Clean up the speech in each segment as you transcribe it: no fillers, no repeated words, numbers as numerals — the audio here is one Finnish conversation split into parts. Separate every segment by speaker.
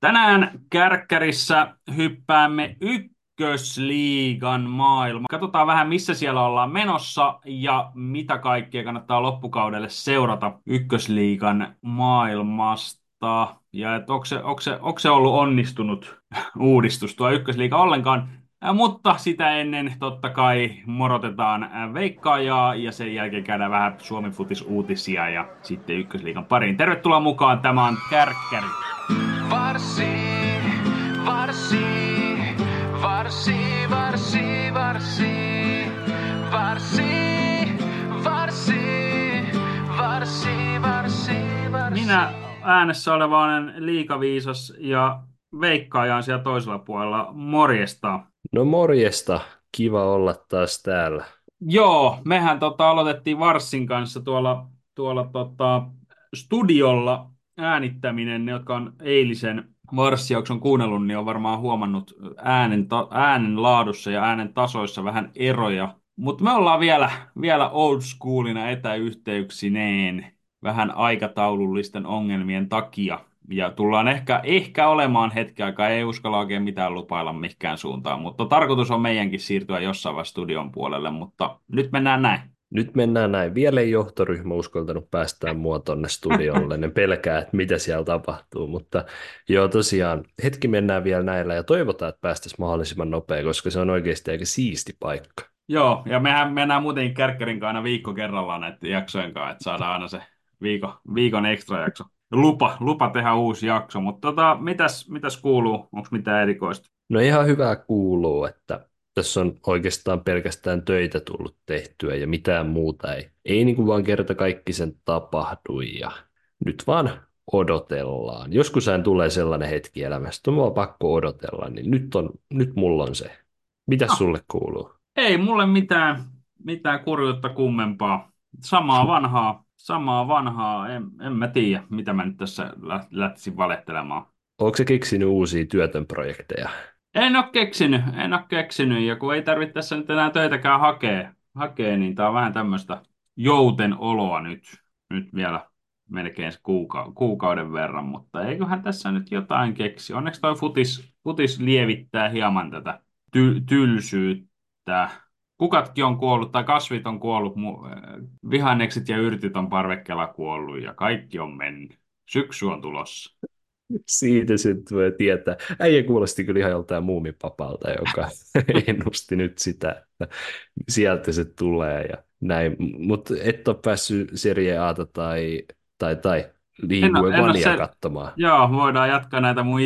Speaker 1: Tänään Kärkkärissä hyppäämme Ykkösliigan maailmaan. Katsotaan vähän, missä siellä ollaan menossa ja mitä kaikkea kannattaa loppukaudelle seurata Ykkösliigan maailmasta. Ja että onko se ollut onnistunut uudistus tuo Ykkösliiga ollenkaan. Mutta sitä ennen totta kai morotetaan veikkaajaa ja sen jälkeen käydään vähän Suomi Futis-uutisia ja sitten Ykkösliigan pariin. Tervetuloa mukaan, tämä on Kärkkäri.
Speaker 2: Varsi, varsi, varsi, varsi, varsi, varsi, varsi, varsi, varsi, varsi.
Speaker 1: Minä äänessä olevainen liikaviisas ja veikkaaja on siellä toisella puolella. Morjesta.
Speaker 3: No morjesta, kiva olla taas täällä.
Speaker 1: Joo, mehän aloitettiin Varssin kanssa tuolla studiolla äänittäminen. Ne, jotka on eilisen Varssi-jakson kuunnellut, niin on varmaan huomannut äänen laadussa ja äänen tasoissa vähän eroja. Mutta me ollaan vielä old schoolina etäyhteyksineen vähän aikataulullisten ongelmien takia. Ja tullaan ehkä olemaan hetken aikaa, ei uskalla oikein mitään lupailla mihinkään suuntaan, mutta tarkoitus on meidänkin siirtyä jossain vaiheessa studion puolelle, mutta nyt mennään näin.
Speaker 3: Nyt mennään näin. Vielä ei johtoryhmä uskaltanut päästää mua tonne studiolle. Ne pelkää, että mitä siellä tapahtuu, mutta joo tosiaan hetki mennään vielä näillä ja toivotaan, että päästäisiin mahdollisimman nopea, koska se on oikeasti aika siisti paikka.
Speaker 1: Joo, ja mehän mennään muutenkin Kärkkärin kanssa aina viikko kerrallaan näiden jaksojen kanssa, että saadaan aina se viikon ekstra jakso. Lupa tehdä uusi jakso, mutta mitäs kuuluu? Onko mitään erikoista?
Speaker 3: No ihan hyvää kuuluu, että tässä on oikeastaan pelkästään töitä tullut tehtyä ja mitään muuta ei niin kuin vaan kerta kaikkisen tapahdu ja nyt vaan odotellaan. Joskusään tulee sellainen hetki elämässä, että on vaan pakko odotella, niin nyt mulla on se. Mitäs sulle kuuluu?
Speaker 1: Ei mulle mitään kurjuutta kummempaa. Samaa vanhaa. En mä tiedä, mitä mä nyt tässä lähtisin valehtelemaan.
Speaker 3: Onko se keksinyt uusia työtön projekteja?
Speaker 1: En ole keksinyt. Ja kun ei tarvitse tässä nyt enää töitäkään hakea, niin tää on vähän tämmöistä jouten oloa nyt vielä melkein se kuukauden verran, mutta eiköhän tässä nyt jotain keksi. Onneksi toi futis lievittää hieman tätä tylsyyttä. Kukatkin on kuollut tai kasvit on kuollut, vihannekset ja yrtit on parvekkeella kuollut ja kaikki on mennyt. Syksy on tulossa.
Speaker 3: Siitä se voi tietää. Äijä kuulosti kyllä ihan joltain muumipapalta, joka ennusti nyt sitä, että sieltä se tulee ja näin. Mutta et ole päässyt Serie Ata tai Ligue
Speaker 1: En ole
Speaker 3: 1 katsomaan.
Speaker 1: Joo, voidaan jatkaa näitä mun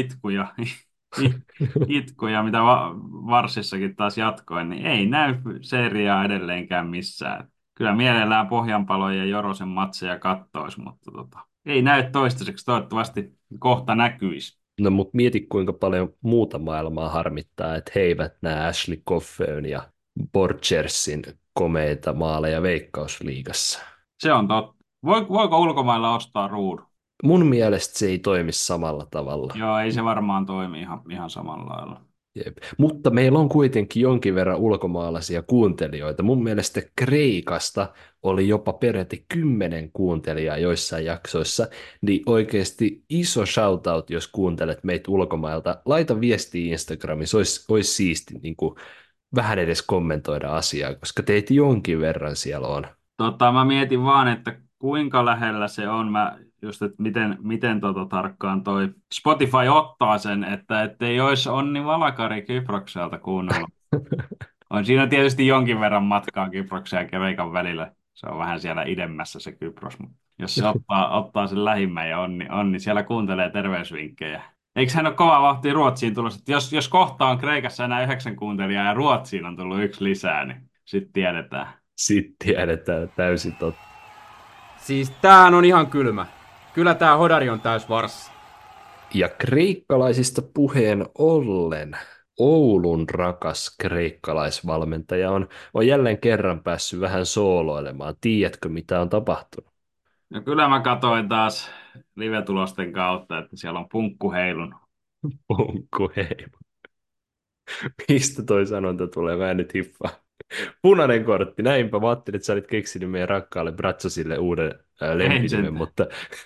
Speaker 1: itkuja, mitä Varsissakin taas jatkoin, niin ei näy seriaa edelleenkään missään. Kyllä mielellään Pohjanpalon ja Jorosen matseja kattois, mutta ei näy toistaiseksi. Toivottavasti kohta näkyisi.
Speaker 3: No mutta mieti kuinka paljon muuta maailmaa harmittaa, että he eivät näe Ashley Coffeyn ja Borchersin komeita maaleja Veikkausliigassa.
Speaker 1: Se on totta. Voiko ulkomailla ostaa ruudun?
Speaker 3: Mun mielestä se ei toimi samalla tavalla.
Speaker 1: Joo, ei se varmaan toimi ihan samalla lailla.
Speaker 3: Jep. Mutta meillä on kuitenkin jonkin verran ulkomaalaisia kuuntelijoita. Mun mielestä Kreikasta oli jopa peräti 10 kuuntelijaa joissain jaksoissa, niin oikeasti iso shoutout, jos kuuntelet meitä ulkomailta. Laita viestiä Instagramissa, olisi siisti niin kuin vähän edes kommentoida asiaa, koska teitä jonkin verran siellä on.
Speaker 1: Mä mietin vaan, että kuinka lähellä se on. Just, että miten tarkkaan toi Spotify ottaa sen, että ettei olisi Onni Valakari Kyprokselta kuunnella. On siinä tietysti jonkin verran matkaa Kyproksen ja Kreikan välillä. Se on vähän siellä idemmässä se Kypros. Mutta jos se ottaa sen lähimmän ja Onni siellä kuuntelee terveysvinkkejä. Eikö hän ole kova vauhtia Ruotsiin tulossa? Että jos kohta on Kreikassa enää 9 kuuntelijaa ja Ruotsiin on tullut 1 lisää, niin sitten tiedetään.
Speaker 3: Sitten tiedetään täysin totta.
Speaker 4: Siis täähän on ihan kylmä. Kyllä tää hodari on täys varssi.
Speaker 3: Ja kreikkalaisista puheen ollen, Oulun rakas kreikkalaisvalmentaja on jälleen kerran päässyt vähän sooloilemaan. Tiedätkö, mitä on tapahtunut?
Speaker 1: No kyllä mä katsoin taas live-tulosten kautta, että siellä on punkku heilun.
Speaker 3: Punkku hei. Mistä toi sanonta tulee? Mä en nyt hiffaa. Punainen kortti, näinpä. Mä ajattelin, että sä olit keksinyt meidän rakkaalle Bratsosille uuden lempinimen, mutta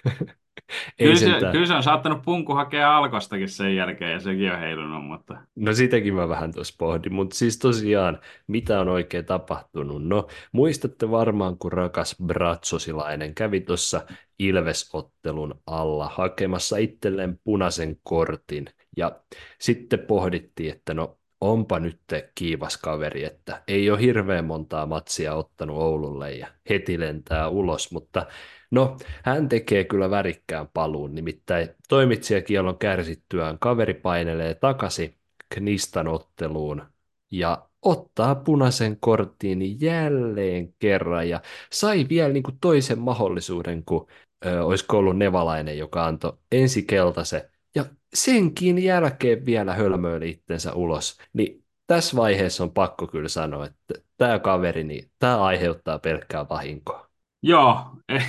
Speaker 3: Ei sentään.
Speaker 1: Kyllä se on saattanut punkku hakea Alkostakin sen jälkeen ja sekin on heilunut, mutta
Speaker 3: No sitäkin mä vähän tuossa pohdin, mutta siis tosiaan, mitä on oikein tapahtunut? No, muistatte varmaan, kun rakas Bratsosilainen kävi tuossa Ilves-ottelun alla hakemassa itselleen punaisen kortin. Ja sitten pohdittiin, että no, onpa nyt kiivas kaveri, että ei ole hirveän montaa matsia ottanut Oululle ja heti lentää ulos, mutta no, hän tekee kyllä värikkään paluun, nimittäin toimitsijakielon kärsittyään kaveri painelee takaisin Knistan otteluun ja ottaa punaisen kortin jälleen kerran ja sai vielä niin kuin toisen mahdollisuuden, kun olisiko ollut Nevalainen, joka antoi ensi keltaisen ja senkin jälkeen vielä hölmöili itsensä ulos. Niin tässä vaiheessa on pakko kyllä sanoa, että tämä kaveri, niin tämä aiheuttaa pelkkää vahinkoa.
Speaker 1: joo,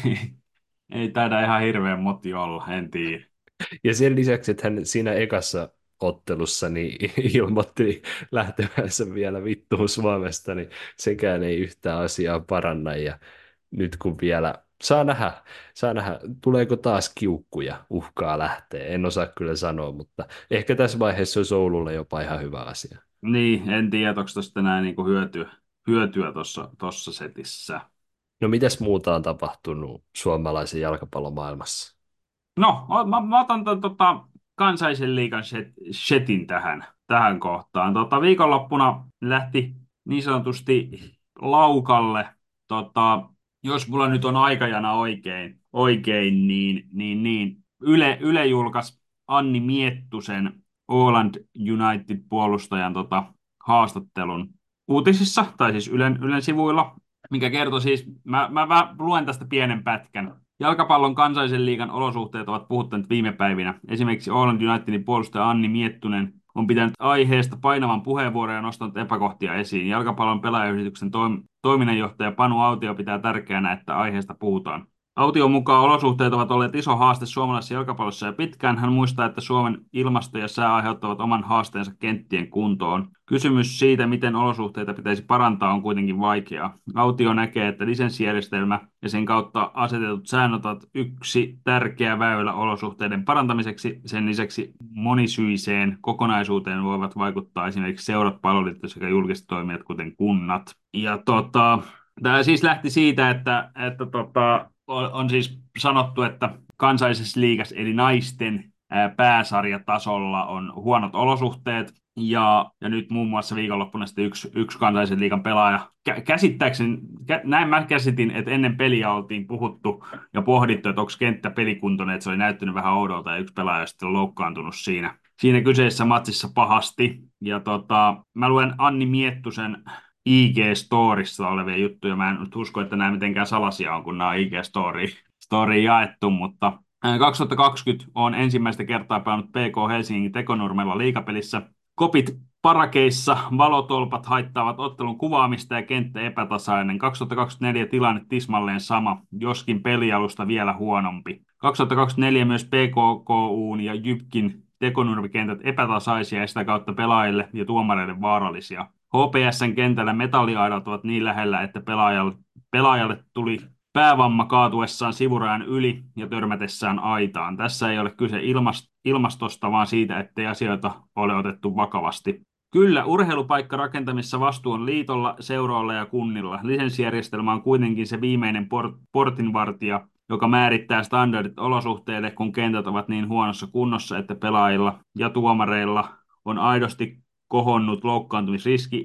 Speaker 1: ei taida ihan hirveän moti olla, en tiedä.
Speaker 3: Ja sen lisäksi, että hän siinä ekassa ottelussa niin ilmoitti lähtevänsä vielä vittuun Suomesta, niin sekään ei yhtään asiaa paranna. Ja nyt kun vielä saa nähdä, tuleeko taas kiukkuja, uhkaa lähteä. En osaa kyllä sanoa, mutta ehkä tässä vaiheessa olisi Oululle jopa ihan hyvä asia.
Speaker 1: Niin, en tiedä, onko tuosta enää niinku hyötyä tuossa setissä.
Speaker 3: No mitäs muuta on tapahtunut suomalaisen jalkapallomaailmassa?
Speaker 1: No, mä otan kansaisen liigan shetin tähän kohtaan. Viikonloppuna lähti niin sanotusti laukalle, jos mulla nyt on aikajana oikein Yle julkaisi Anni Miettusen Åland United-puolustajan haastattelun uutisissa, tai siis Ylen sivuilla, mikä kertoi siis, mä luen tästä pienen pätkän. Jalkapallon kansallisen liigan olosuhteet ovat puhuttaneet viime päivinä. Esimerkiksi Åland Unitedin puolustaja Anni Miettunen on pitänyt aiheesta painavan puheenvuoron ja nostanut epäkohtia esiin. Jalkapallon pelaajayhdistyksen toiminnanjohtaja Panu Autio pitää tärkeänä, että aiheesta puhutaan. Aution mukaan olosuhteet ovat olleet iso haaste suomalaisessa jalkapallossa ja pitkään. Hän muistaa, että Suomen ilmasto ja sää aiheuttavat oman haasteensa kenttien kuntoon. Kysymys siitä, miten olosuhteita pitäisi parantaa, on kuitenkin vaikeaa. Autio näkee, että lisenssijärjestelmä ja sen kautta asetetut säännöt ovat yksi tärkeä väylä olosuhteiden parantamiseksi. Sen lisäksi monisyiseen kokonaisuuteen voivat vaikuttaa esimerkiksi seurat, palvelut sekä julkiset toimijat, kuten kunnat. Ja tämä siis lähti siitä, että on siis sanottu, että kansallisessa liigassa eli naisten pääsarjatasolla on huonot olosuhteet. Ja nyt muun muassa viikonloppuna sitten yksi kansallisen liigan pelaaja, käsittääkseni, näin mä käsitin, että ennen peliä oltiin puhuttu ja pohdittu, että onko kenttä pelikuntoinen, että se oli näyttänyt vähän oudolta ja yksi pelaaja sitten on loukkaantunut siinä kyseisessä matsissa pahasti. Ja mä luen Anni Miettusen IG-storissa olevia juttuja. Mä en nyt usko, että nämä mitenkään salaisia on, kun nämä on IG-story jaettu, mutta 2020 on ensimmäistä kertaa pelannut PK Helsingin Tekonurmella liigapelissä. Kopit parakeissa, valotolpat haittaavat ottelun kuvaamista ja kenttä epätasainen. 2024 tilanne tismalleen sama, joskin pelialusta vielä huonompi. 2024 myös PKKUn ja Jypkin tekonurmikentät epätasaisia ja sitä kautta pelaajille ja tuomareille vaarallisia. HPSn kentällä metalliaidat ovat niin lähellä, että pelaajalle tuli päävamma kaatuessaan sivurajan yli ja törmätessään aitaan. Tässä ei ole kyse ilmastosta, vaan siitä, ettei asioita ole otettu vakavasti. Kyllä, urheilupaikka rakentamissa vastuu on liitolla, seuroilla ja kunnilla. Lisenssijärjestelmä on kuitenkin se viimeinen portinvartija, joka määrittää standardit olosuhteille, kun kentät ovat niin huonossa kunnossa, että pelaajilla ja tuomareilla on aidosti kohonnut loukkaantumisriski,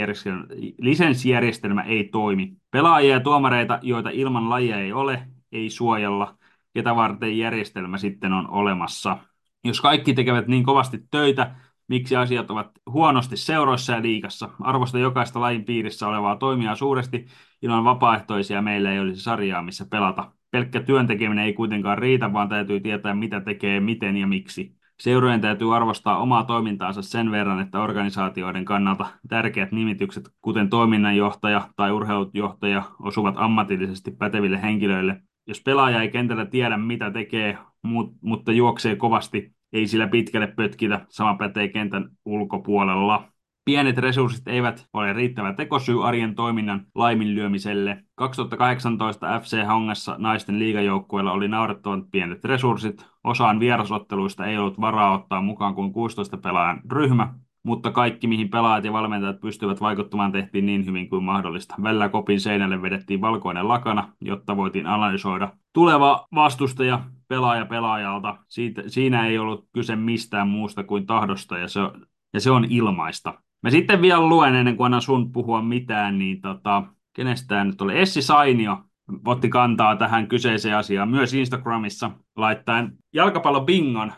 Speaker 1: lisenssijärjestelmä ei toimi. Pelaajia ja tuomareita, joita ilman lajia ei ole, ei suojella, ketä varten järjestelmä sitten on olemassa. Jos kaikki tekevät niin kovasti töitä, miksi asiat ovat huonosti seuroissa ja liigassa? Arvosta jokaista lajin piirissä olevaa toimijaa suuresti. Ilman vapaaehtoisia meillä ei olisi sarjaa, missä pelata. Pelkkä työntekeminen ei kuitenkaan riitä, vaan täytyy tietää, mitä tekee, miten ja miksi. Seurojen täytyy arvostaa omaa toimintaansa sen verran, että organisaatioiden kannalta tärkeät nimitykset, kuten toiminnanjohtaja tai urheilujohtaja, osuvat ammatillisesti päteville henkilöille. Jos pelaaja ei kentällä tiedä, mitä tekee, mutta juoksee kovasti, ei sillä pitkälle pötkitä, sama pätee kentän ulkopuolella. Pienet resurssit eivät ole riittävä tekosyy arjen toiminnan laiminlyömiselle. 2018 FC Hongassa naisten liigajoukkueella oli naurettavan pienet resurssit. Osaan vierasotteluista ei ollut varaa ottaa mukaan kuin 16 pelaajan ryhmä, mutta kaikki, mihin pelaajat ja valmentajat pystyivät vaikuttamaan, tehtiin niin hyvin kuin mahdollista. Välillä kopin seinälle vedettiin valkoinen lakana, jotta voitiin analysoida tuleva vastustaja pelaaja pelaajalta. Siinä ei ollut kyse mistään muusta kuin tahdosta, ja se on ilmaista. Mä sitten vielä luen ennen kuin annan sun puhua mitään, niin kenestä tämä nyt oli? Essi Sainio otti kantaa tähän kyseiseen asiaan myös Instagramissa laittaen jalkapallobingon,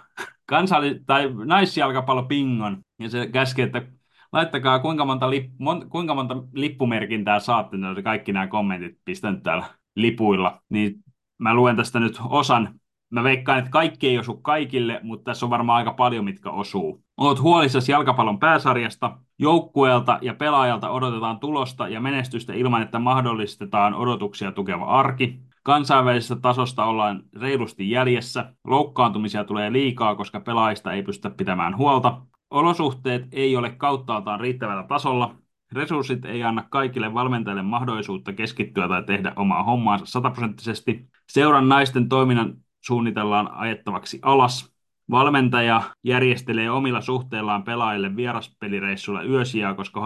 Speaker 1: tai naisjalkapallobingon, ja se käski, että laittakaa kuinka monta lippumerkintää saatte, ne oli kaikki nämä kommentit pistänyt täällä lipuilla, niin mä luen tästä nyt osan. Mä veikkaan, että kaikki ei osu kaikille, mutta tässä on varmaan aika paljon, mitkä osuu. Oot huolissasi jalkapallon pääsarjasta. Joukkueelta ja pelaajalta odotetaan tulosta ja menestystä ilman, että mahdollistetaan odotuksia tukeva arki. Kansainvälisestä tasosta ollaan reilusti jäljessä. Loukkaantumisia tulee liikaa, koska pelaajista ei pystytä pitämään huolta. Olosuhteet ei ole kauttaaltaan riittävällä tasolla. Resurssit ei anna kaikille valmentajille mahdollisuutta keskittyä tai tehdä omaa hommaansa 100%. Seuran naisten toiminnan suunnitellaan ajettavaksi alas. Valmentaja järjestelee omilla suhteillaan pelaajille vieraspelireissulla yösijaa, koska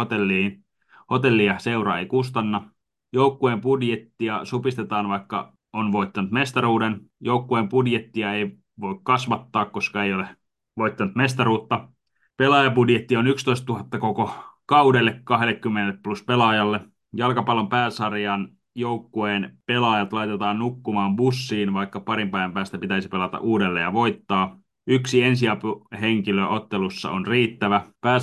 Speaker 1: hotellia seura ei kustanna. Joukkueen budjettia supistetaan, vaikka on voittanut mestaruuden. Joukkueen budjettia ei voi kasvattaa, koska ei ole voittanut mestaruutta. Pelaajabudjetti on 11 000 koko kaudelle 20 plus pelaajalle. Jalkapallon pääsarjan joukkueen pelaajat laitetaan nukkumaan bussiin, vaikka parin päivän päästä pitäisi pelata uudelleen ja voittaa. Yksi ensiapuhenkilö ottelussa on riittävä.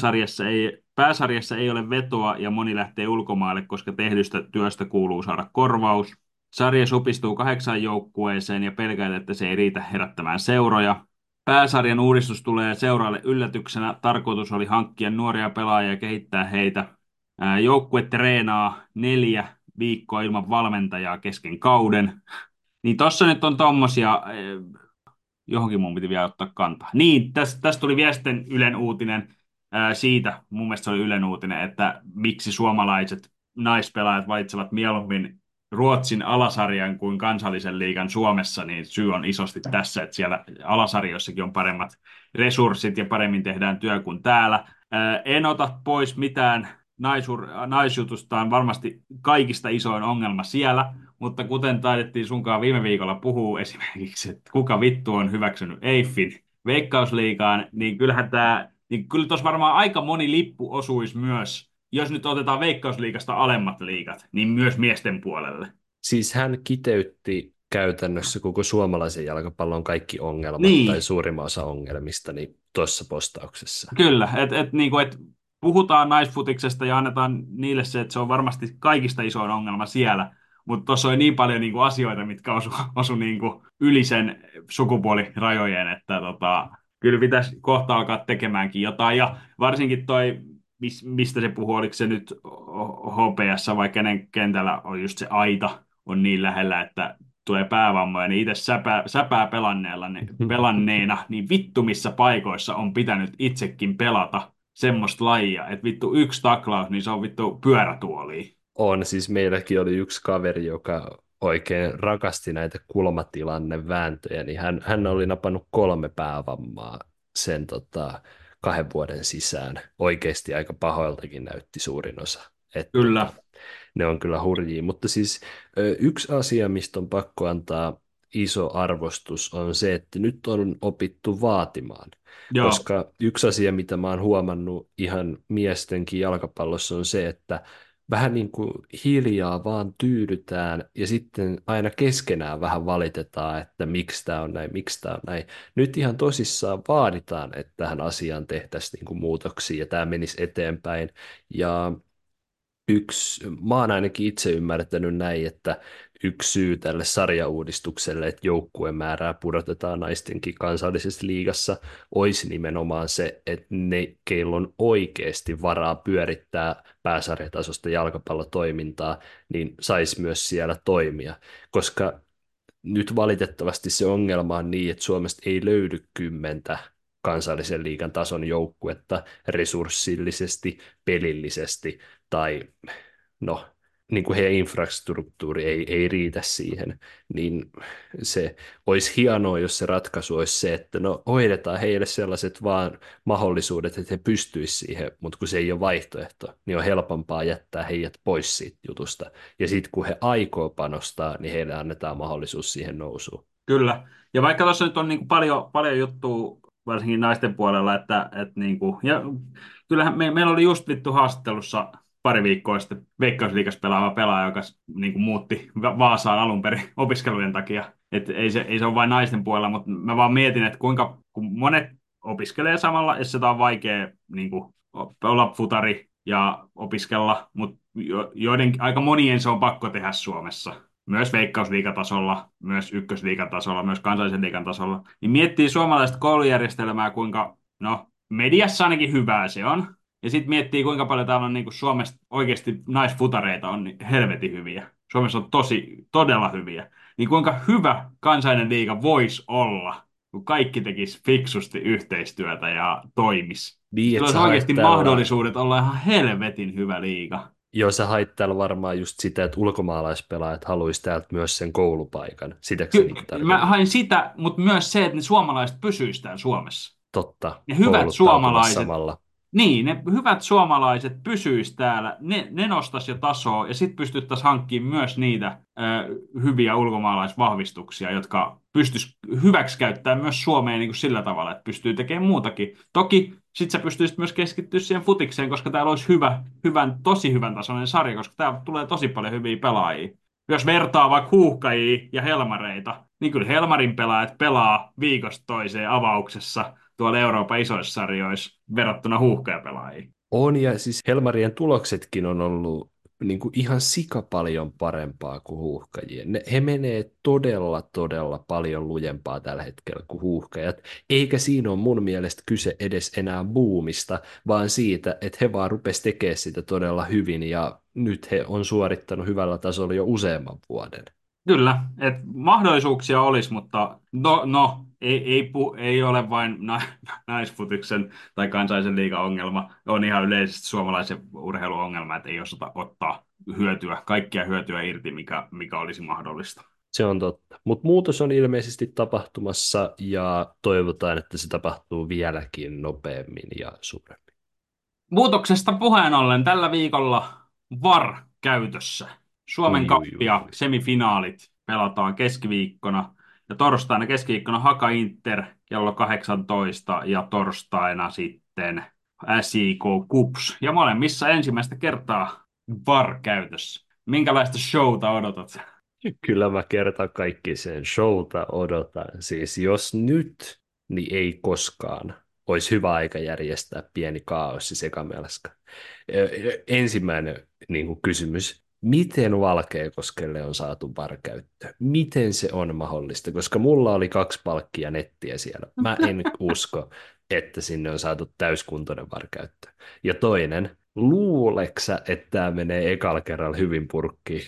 Speaker 1: Pääsarjassa ei ole vetoa ja moni lähtee ulkomaille, koska tehdystä työstä kuuluu saada korvaus. Sarja supistuu 8 joukkueeseen ja pelkään, että se ei riitä herättämään seuroja. Pääsarjan uudistus tulee seuraalle yllätyksenä. Tarkoitus oli hankkia nuoria pelaajia ja kehittää heitä. Joukkue treenaa 4 viikkoa ilman valmentajaa kesken kauden. Niin tossa nyt on tommosia, johonkin mun piti vielä ottaa kantaa. Niin, tästä tuli vielä sitten Ylen uutinen siitä, mun mielestä se oli Ylen uutinen, että miksi suomalaiset naispelaajat valitsevat mieluummin Ruotsin alasarjan kuin kansallisen liigan Suomessa, niin syy on isosti tässä, että siellä alasarjoissakin on paremmat resurssit ja paremmin tehdään työ kuin täällä. En ota pois mitään naisjutusta, on varmasti kaikista isoin ongelma siellä, mutta kuten taidettiin sunkaan viime viikolla puhua esimerkiksi, että kuka vittu on hyväksynyt Eiffin Veikkausliigaan, niin kyllä tuossa varmaan aika moni lippu osuisi myös, jos nyt otetaan Veikkausliigasta alemmat liigat, niin myös miesten puolelle.
Speaker 3: Siis hän kiteytti käytännössä koko suomalaisen jalkapallon kaikki ongelmat
Speaker 1: Niin.
Speaker 3: tai suurimman osa ongelmista niin tuossa postauksessa.
Speaker 1: Kyllä, että puhutaan naisfutiksesta ja annetaan niille se, että se on varmasti kaikista isoin ongelma siellä, mutta tuossa on niin paljon asioita, mitkä osu yli sen sukupuolirajojen, että kyllä pitäisi kohta alkaa tekemäänkin jotain, ja varsinkin toi, mistä se puhuu, oliko se nyt HPS vai kenen kentällä on just se aita, on niin lähellä, että tulee päävammoja, niin itse säpää pelanneena, niin vittu missä paikoissa on pitänyt itsekin pelata semmoista lajia, että vittu yksi taklaus, niin se on vittu pyörätuoliin.
Speaker 3: On, siis meilläkin oli yksi kaveri, joka oikein rakasti näitä kulmatilannevääntöjä, niin hän oli napannut 3 päävammaa sen 2 vuoden sisään. Oikeasti aika pahoiltakin näytti suurin osa.
Speaker 1: Kyllä.
Speaker 3: Ne on kyllä hurjia, mutta siis yksi asia, mistä on pakko antaa iso arvostus, on se, että nyt on opittu vaatimaan.
Speaker 1: Joo.
Speaker 3: Koska yksi asia, mitä mä oon huomannut ihan miestenkin jalkapallossa, on se, että vähän niin kuin hiljaa vaan tyydytään ja sitten aina keskenään vähän valitetaan, että miksi tämä on näin, miksi tämä on näin. Nyt ihan tosissaan vaaditaan, että tähän asiaan tehtäisiin niin kuin muutoksia ja tämä menisi eteenpäin. Ja mä oon ainakin itse ymmärtänyt näin, että yksi syy tälle sarjauudistukselle, että joukkueen määrää pudotetaan naistenkin kansallisessa liigassa, olisi nimenomaan se, että ne, keillä on oikeasti varaa pyörittää pääsarjatasosta jalkapallotoimintaa, niin saisi myös siellä toimia, koska nyt valitettavasti se ongelma on niin, että Suomesta ei löydy 10 kansallisen liigan tason joukkuetta resurssillisesti, pelillisesti tai no, niin kuin heidän infrastruktuuri ei riitä siihen, niin se olisi hienoa, jos se ratkaisu olisi se, että no hoidetaan heille sellaiset vaan mahdollisuudet, että he pystyisivät siihen, mutta kun se ei ole vaihtoehto, niin on helpompaa jättää heidät pois siitä jutusta. Ja sitten kun he aikoo panostaa, niin heille annetaan mahdollisuus siihen nousuun.
Speaker 1: Kyllä. Ja vaikka tuossa nyt on niin kuin paljon juttua, varsinkin naisten puolella, että niin kuin, ja kyllähän meillä oli just vittu haastattelussa pari viikkoa sitten Veikkausliigassa pelaava pelaaja, joka niin kuin muutti Vaasaan alun perin opiskelujen takia. Että ei se ole vain naisten puolella, mutta mä vaan mietin, että kuinka kun monet opiskelee samalla, ja sitä on vaikea niin kuin, olla futari ja opiskella, mutta aika monien se on pakko tehdä Suomessa myös Veikkausliigatasolla, myös Ykkösliigatasolla, myös kansallisen liigan tasolla, niin miettii suomalaista koulujärjestelmää, kuinka, no, mediassa ainakin hyvää se on, ja sitten miettii, kuinka paljon täällä on niin kuin Suomessa oikeasti naisfutareita on niin helvetin hyviä. Suomessa on todella hyviä. Niin kuinka hyvä kansainvälinen liiga voisi olla, kun kaikki tekisi fiksusti yhteistyötä ja toimis.
Speaker 3: Niin,
Speaker 1: Sillä
Speaker 3: että
Speaker 1: olisi
Speaker 3: sä hait
Speaker 1: oikeasti
Speaker 3: täällä,
Speaker 1: mahdollisuudet olla ihan helvetin hyvä liiga.
Speaker 3: joo, sä hait täällä varmaan just sitä, että ulkomaalaispelaajat haluaisi täältä myös sen koulupaikan. Sitäkö sä niin
Speaker 1: Mä
Speaker 3: tarkoitat?
Speaker 1: hain sitä, mutta myös se, että ne suomalaiset pysyisivät täällä Suomessa.
Speaker 3: Totta,
Speaker 1: Ne hyvät
Speaker 3: kouluttautumassa
Speaker 1: suomalaiset,
Speaker 3: samalla.
Speaker 1: niin, ne hyvät suomalaiset pysyisivät täällä, ne nostaisi jo tasoa, ja sitten pystyttäisiin hankkimaan myös niitä hyviä ulkomaalaisvahvistuksia, jotka pystyisi hyväksi käyttämään myös Suomeen niin kuin sillä tavalla, että pystyy tekemään muutakin. Toki sitten sä pystyisit myös keskittyä siihen futikseen, koska täällä olisi tosi hyvän tasoinen sarja, koska täällä tulee tosi paljon hyviä pelaajia. Jos vertaa vaikka Huuhkajia ja Helmareita, niin kyllä Helmarin pelaajat pelaa viikosta toiseen avauksessa tuolla Euroopan isoissa sarjoissa verrattuna Huuhkajapelaajiin.
Speaker 3: On, ja siis Helmarien tuloksetkin on ollut niin kuin ihan sika paljon parempaa kuin huuhkajien. He menee todella, todella paljon lujempaa tällä hetkellä kuin huuhkajat, eikä siinä ole mun mielestä kyse edes enää buumista, vaan siitä, että he vaan rupes tekemään sitä todella hyvin, ja nyt he on suorittanut hyvällä tasolla jo useamman vuoden.
Speaker 1: Kyllä, että mahdollisuuksia olisi, mutta ei ole vain naisfutiksen tai kansallisen liigan ongelma. On ihan yleisesti suomalaisen urheilun ongelma, että ei osata ottaa kaikkia hyötyä irti, mikä olisi mahdollista.
Speaker 3: Se on totta. Mutta muutos on ilmeisesti tapahtumassa, ja toivotaan, että se tapahtuu vieläkin nopeammin ja suuremmin.
Speaker 1: Muutoksesta puheen ollen tällä viikolla VAR käytössä. Suomen
Speaker 3: Ui, ui, ui,
Speaker 1: kappia
Speaker 3: ui.
Speaker 1: semifinaalit pelataan keskiviikkona. Ja torstaina keskiviikkona Haka Inter kello 18 ja torstaina sitten SIK Kups. Ja molemmissa ensimmäistä kertaa VAR käytössä. Minkälaista showta odotat?
Speaker 3: Kyllä mä kertaan kaikki sen showta odotan. Siis jos nyt, niin ei koskaan olisi hyvä aika järjestää pieni kaaossi sekamelska. Ensimmäinen niin kuin kysymys. Miten Valkeakoskelle on saatu VAR-käyttö? Miten se on mahdollista? Koska mulla oli 2 palkkia nettiä siellä. Mä en usko, että sinne on saatu täyskuntoinen VAR-käyttö. Ja toinen, luuleksä, että tämä menee ekalla kerralla hyvin purkkiin?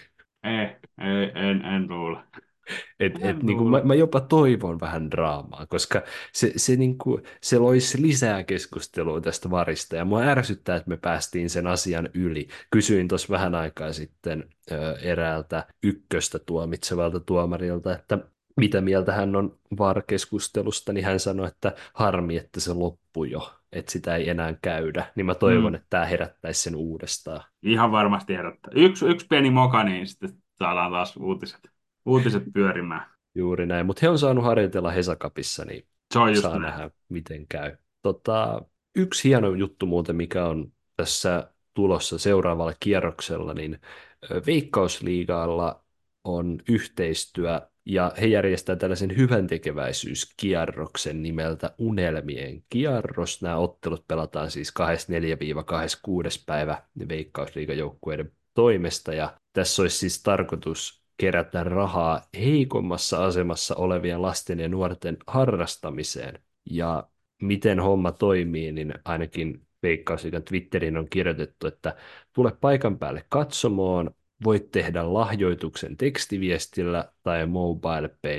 Speaker 1: En luule.
Speaker 3: Niin kuin mä jopa toivon vähän draamaa, koska se loisi lisää keskustelua tästä varista, ja mua ärsyttää, että me päästiin sen asian yli. Kysyin tuossa vähän aikaa sitten eräältä ykköstä tuomitsevalta tuomarilta, että mitä mieltä hän on VAR-keskustelusta, niin hän sanoi, että harmi, että se loppui jo, että sitä ei enää käydä, niin mä toivon, että tämä herättäisi sen uudestaan.
Speaker 1: Ihan varmasti herättää. Yksi pieni moka, niin sitten saadaan taas uutiset pyörimään.
Speaker 3: Juuri näin, mutta he on saanut harjoitella Hesakapissa, niin
Speaker 1: Se on just
Speaker 3: saa
Speaker 1: näin.
Speaker 3: nähdä, miten käy. Yksi hieno juttu muuten, mikä on tässä tulossa seuraavalla kierroksella, niin Veikkausliigalla on yhteistyö, ja he järjestää tällaisen hyväntekeväisyyskierroksen nimeltä Unelmien kierros. Nämä ottelut pelataan siis 24-26. päivä Veikkausliigajoukkueiden toimesta, ja tässä olisi siis tarkoitus kerätä rahaa heikommassa asemassa olevien lasten ja nuorten harrastamiseen. Ja miten homma toimii, niin ainakin Veikkausliigan Twitteriin on kirjoitettu, että tule paikan päälle katsomoon, voit tehdä lahjoituksen tekstiviestillä tai mobile payllä,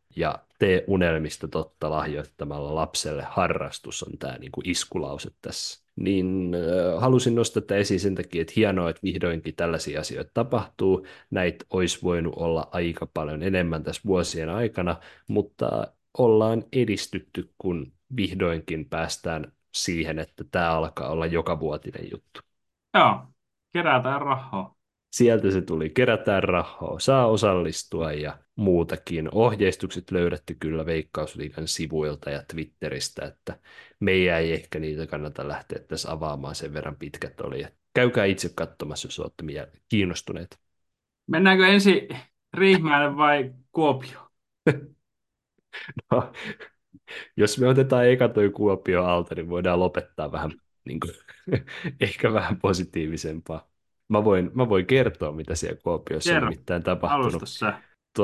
Speaker 3: ja tee unelmista totta lahjoittamalla lapselle harrastus on tämä niin kuin iskulause tässä. Niin halusin nostaa tätä esiin sen takia, että hienoa, että vihdoinkin tällaisia asioita tapahtuu. Näitä olisi voinut olla aika paljon enemmän tässä vuosien aikana, mutta ollaan edistytty, kun vihdoinkin päästään siihen, että tämä alkaa olla jokavuotinen juttu.
Speaker 1: Joo, kerätään rahaa.
Speaker 3: Sieltä se tuli, kerätään rahaa, saa osallistua ja muutakin. Ohjeistukset löydätte kyllä Veikkausliigan sivuilta ja Twitteristä, että meidän ei ehkä niitä kannata lähteä tässä avaamaan, sen verran pitkät oli. Käykää itse katsomassa, jos olette kiinnostuneet.
Speaker 1: Mennäänkö ensin Riihimäelle vai Kuopioon?
Speaker 3: No, jos me otetaan eka toi Kuopio alta, niin voidaan lopettaa vähän, niin kuin, ehkä vähän positiivisempaa. Mä voin kertoa, mitä siellä Kuopiossa on
Speaker 1: Kerro,
Speaker 3: nimittäin tapahtunut.
Speaker 1: alusta sä.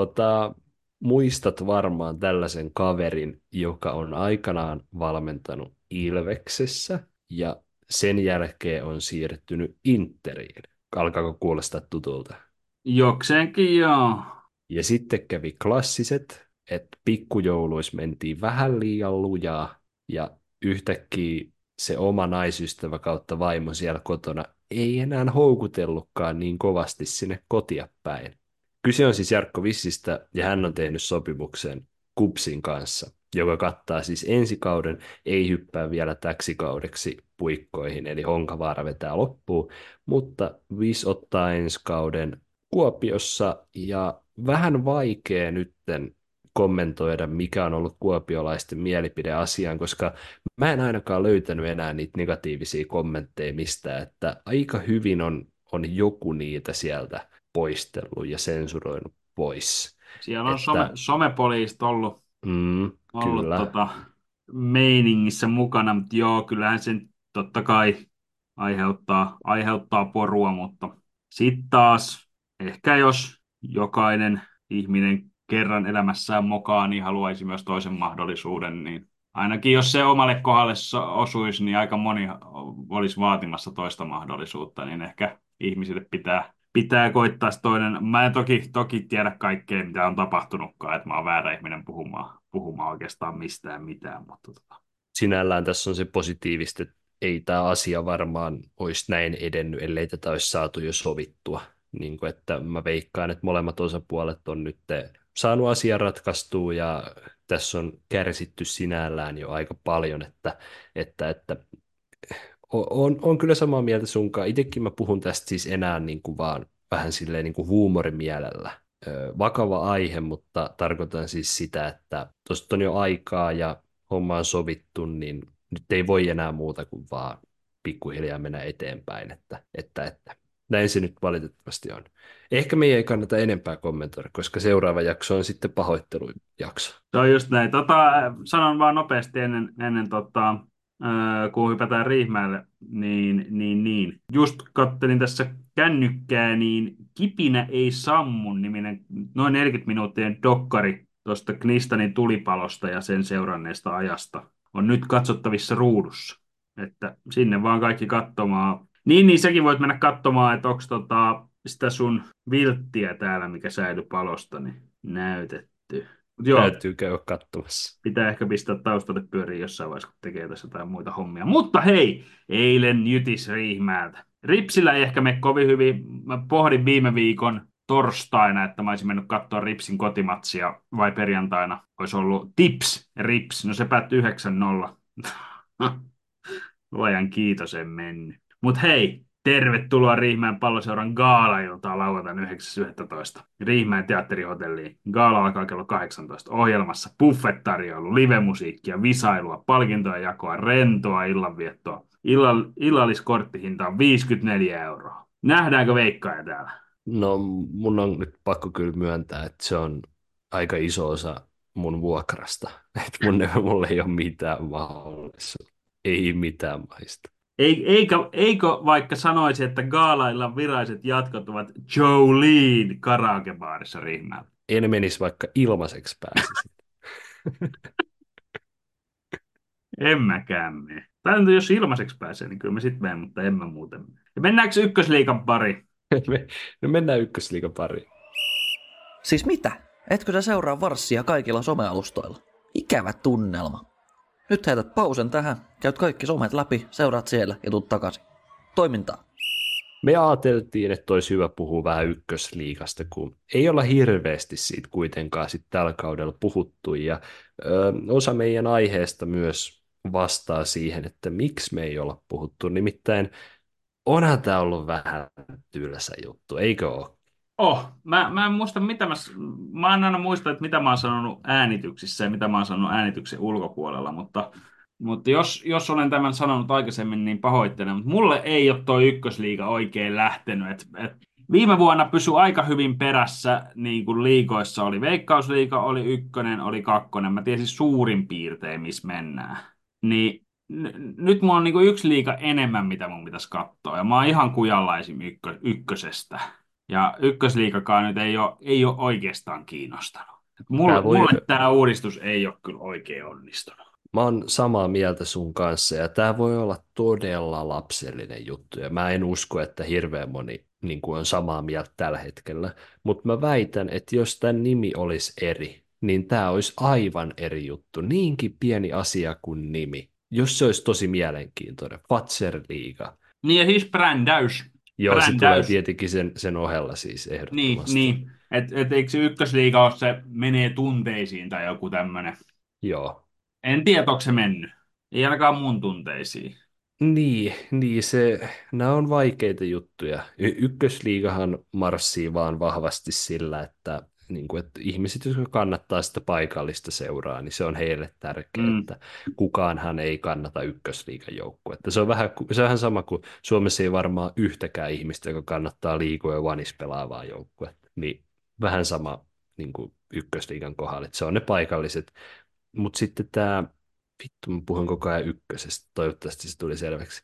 Speaker 3: Muistat varmaan tällaisen kaverin, joka on aikanaan valmentanut Ilveksessä ja sen jälkeen on siirtynyt Interiin. Alkaako kuulostaa tutulta?
Speaker 1: Jokseenkin joo.
Speaker 3: Ja sitten kävi klassiset, että pikkujouluissa mentiin vähän liian lujaa ja yhtäkkiä se oma naisystävä kautta vaimo siellä kotona ei enää houkutellutkaan niin kovasti sinne kotia päin. Kyse on siis Jarkko Vissistä ja hän on tehnyt sopimuksen KuPSin kanssa, joka kattaa siis ensi kauden, ei hyppää vielä täksi kaudeksi puikkoihin, eli Honkavaara vetää loppuun, mutta Viss ottaa ensi kauden Kuopiossa ja vähän vaikea nytten kommentoida, mikä on ollut kuopiolaisten mielipide asiaan, koska mä en ainakaan löytänyt enää niitä negatiivisia kommentteja mistään, että aika hyvin on joku niitä sieltä poistellut ja sensuroinut pois.
Speaker 1: Siellä on
Speaker 3: Että,
Speaker 1: somepoliisit ollut
Speaker 3: kyllä.
Speaker 1: meiningissä mukana, mutta joo, kyllähän sen totta kai aiheuttaa porua, mutta sitten taas ehkä jos jokainen ihminen kerran elämässään mokaa, niin haluaisi myös toisen mahdollisuuden, niin ainakin jos se omalle kohdalle osuisi, niin aika moni olisi vaatimassa toista mahdollisuutta, niin ehkä ihmisille pitää koittaa se toinen. Mä en toki tiedä kaikkea, mitä on tapahtunutkaan, että mä oon väärä ihminen puhumaan oikeastaan mistään mitään, mutta
Speaker 3: Sinällään tässä on se positiivista, että ei tämä asia varmaan olisi näin edennyt, ellei tätä olisi saatu jo sovittua. Niin kuin, että mä veikkaan, että molemmat osapuolet on nyt saanut asian ratkaistua ja tässä on kärsitty sinällään jo aika paljon, että on kyllä samaa mieltä sunkaan. Itsekin mä puhun tästä siis enää niin kuin vaan vähän silleen niin kuin huumorimielellä. Vakava aihe, mutta tarkoitan siis sitä, että tuosta on jo aikaa ja homma on sovittu, niin nyt ei voi enää muuta kuin vaan pikkuhiljaa mennä eteenpäin, että näin se nyt valitettavasti on. Ehkä meidän ei kannata enempää kommentoida, koska seuraava jakso on sitten pahoittelujakso.
Speaker 1: se on just näin. Sanon vaan nopeasti ennen kun hypätään Riihimäelle, niin. Just kattelin tässä kännykkää, niin Kipinä ei sammu niminen noin 40 minuuttien dokkari tuosta Knistanin tulipalosta ja sen seuranneesta ajasta on nyt katsottavissa ruudussa. Että sinne vaan kaikki katsomaan. Niin, säkin voit mennä katsomaan, että onko sitä sun vilttiä täällä, mikä säilyi palosta, niin näytetty. Mut joo,
Speaker 3: Täytyy käydä katsomassa.
Speaker 1: pitää ehkä pistää taustalle pyöriin jossain vaiheessa, kun tekee tässä jotain muita hommia. Mutta hei, eilen jytis Riihimäeltä. Ripsillä ei ehkä mene kovin hyvin. Mä pohdin viime viikon torstaina, että mä olisin mennyt katsoa Ripsin kotimatsia, vai perjantaina olisi ollut Tips Rips. No se päättyi 9-0. Luojan kiitos, en mennyt. Mutta hei, tervetuloa Riihimäen palloseuran gaala-iltaan lauantaina 9.11. Riihimäen teatterihotelliin. Gaala alkaa kello 18. Ohjelmassa buffet-tarjoilu, livemusiikkia, visailua, palkintoja jakoa, rentoa illanviettoa. Illalliskorttihinta on 54 euroa. Nähdäänkö veikkaaja täällä?
Speaker 3: No mun on nyt pakko kyllä myöntää, että se on aika iso osa mun vuokrasta. Että mulle ei ole mitään mahdollisuutta. Ei mitään maista.
Speaker 1: Eikö vaikka sanoisi, että gaalailla viralliset jatkot ovat Jolene karaokebaarissa Riihimäellä?
Speaker 3: En menisi vaikka ilmaiseksi pääsisin.
Speaker 1: En mäkään mene. Tai nyt jos ilmaiseksi pääsee, niin kyllä mä sitten menen, mutta en mä muuten mene. Ja mennäänkö ykkösliigan pari?
Speaker 3: No mennään ykkösliigan pariin.
Speaker 5: Siis mitä? Etkö sä seuraa Varssia kaikilla somealustoilla? Ikävä tunnelma. Nyt heität pausen tähän, käyt kaikki somet läpi, seuraat siellä ja tuut takaisin. Toimintaa.
Speaker 3: Me ajateltiin, että olisi hyvä puhua vähän ykkösliigasta, kun ei olla hirveästi siitä kuitenkaan sit tällä kaudella puhuttu, ja osa meidän aiheesta myös vastaa siihen, että miksi me ei olla puhuttu. Nimittäin onhan tämä ollut vähän tylsä juttu, eikö ole?
Speaker 1: Mä en muista, mä en aina muista, että mitä mä oon sanonut äänityksissä ja mitä mä oon sanonut äänityksen ulkopuolella, mutta jos olen tämän sanonut aikaisemmin, niin pahoittelen. Mutta mulle ei ole toi ykkösliiga oikein lähtenyt. Viime vuonna pysyi aika hyvin perässä, niin kuin liigoissa oli Veikkausliiga, oli ykkönen, oli kakkonen. Mä tiesin suurin piirtein, missä mennään. Niin nyt mulla on niin kuin yksi liiga enemmän, mitä mun pitäisi katsoa. Ja mä oon ihan kujalla esim. Ykkösestä. Ja ykkösliigakaan nyt ei ole oikeastaan kiinnostanut. Mulle tämä uudistus ei ole kyllä oikein onnistunut.
Speaker 3: Mä oon samaa mieltä sun kanssa, ja tämä voi olla todella lapsellinen juttu, ja mä en usko, että hirveän moni niin kuin on samaa mieltä tällä hetkellä, mutta mä väitän, että jos tämän nimi olisi eri, niin tämä olisi aivan eri juttu, niinkin pieni asia kuin nimi, jos se olisi tosi mielenkiintoinen, Fatser-liiga.
Speaker 1: Niin ja siis brändäys.
Speaker 3: Joo, se tulee tietenkin sen ohella siis ehdottomasti.
Speaker 1: Niin. Että eikö se ykkösliiga ole se menee tunteisiin tai joku tämmöinen?
Speaker 3: Joo.
Speaker 1: En tiedä, onko se mennyt. Ei ainakaan mun tunteisiin.
Speaker 3: Niin nämä on vaikeita juttuja. Ykkösliigahan marssii vaan vahvasti sillä, että, niin kuin, että ihmiset, jotka kannattaa sitä paikallista seuraa, niin se on heille tärkeää, että kukaanhan ei kannata ykkösliigan joukkuetta. Se on vähän sama kuin Suomessa ei varmaan yhtäkään ihmistä, joka kannattaa liigoja vanis pelaavaa joukkuetta. Niin vähän sama niin kuin ykkösliigan kohdalla, että se on ne paikalliset. Mutta sitten tämä, vittu mä puhun koko ajan ykkösestä, toivottavasti se tuli selväksi.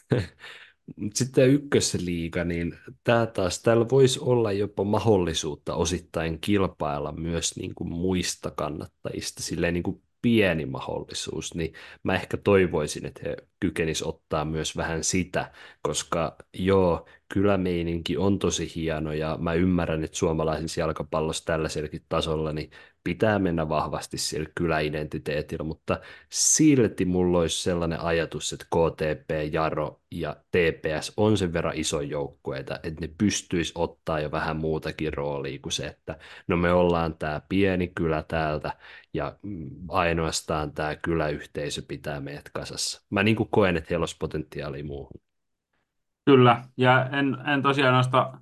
Speaker 3: Sitten tämä ykkösliiga, niin täällä voisi olla jopa mahdollisuutta osittain kilpailla myös niin kuin muista kannattajista, silleen niin kuin pieni mahdollisuus, niin mä ehkä toivoisin, että he kykenisivät ottaa myös vähän sitä, koska joo, kylämeininki on tosi hieno ja mä ymmärrän, että suomalaisessa jalkapallossa tällaisellakin tasolla niin pitää mennä vahvasti sillä kyläidentiteetillä, mutta silti mulla olisi sellainen ajatus, että KTP, Jaro ja TPS on sen verran iso joukkueita, että ne pystyisi ottaa jo vähän muutakin roolia kuin se, että no me ollaan tämä pieni kylä täältä ja ainoastaan tämä kyläyhteisö pitää meidät kasassa. Mä niin kuin koen, että heillä olisi potentiaalia muuhun.
Speaker 1: Kyllä, ja en tosiaan noista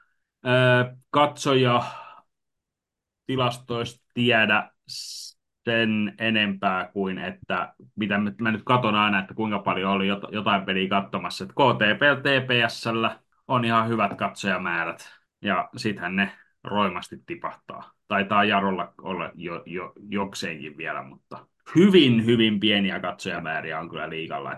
Speaker 1: katsoja tilastoista tiedä sen enempää kuin, että mitä mä nyt katson aina, että kuinka paljon oli jotain peliä katsomassa. Että KTP ja TPS:llä on ihan hyvät katsojamäärät, ja sittenhän ne roimasti tipahtaa. Taitaa Jarolla olla jokseenkin vielä, mutta hyvin, hyvin pieniä katsojamääriä on kyllä liigalla.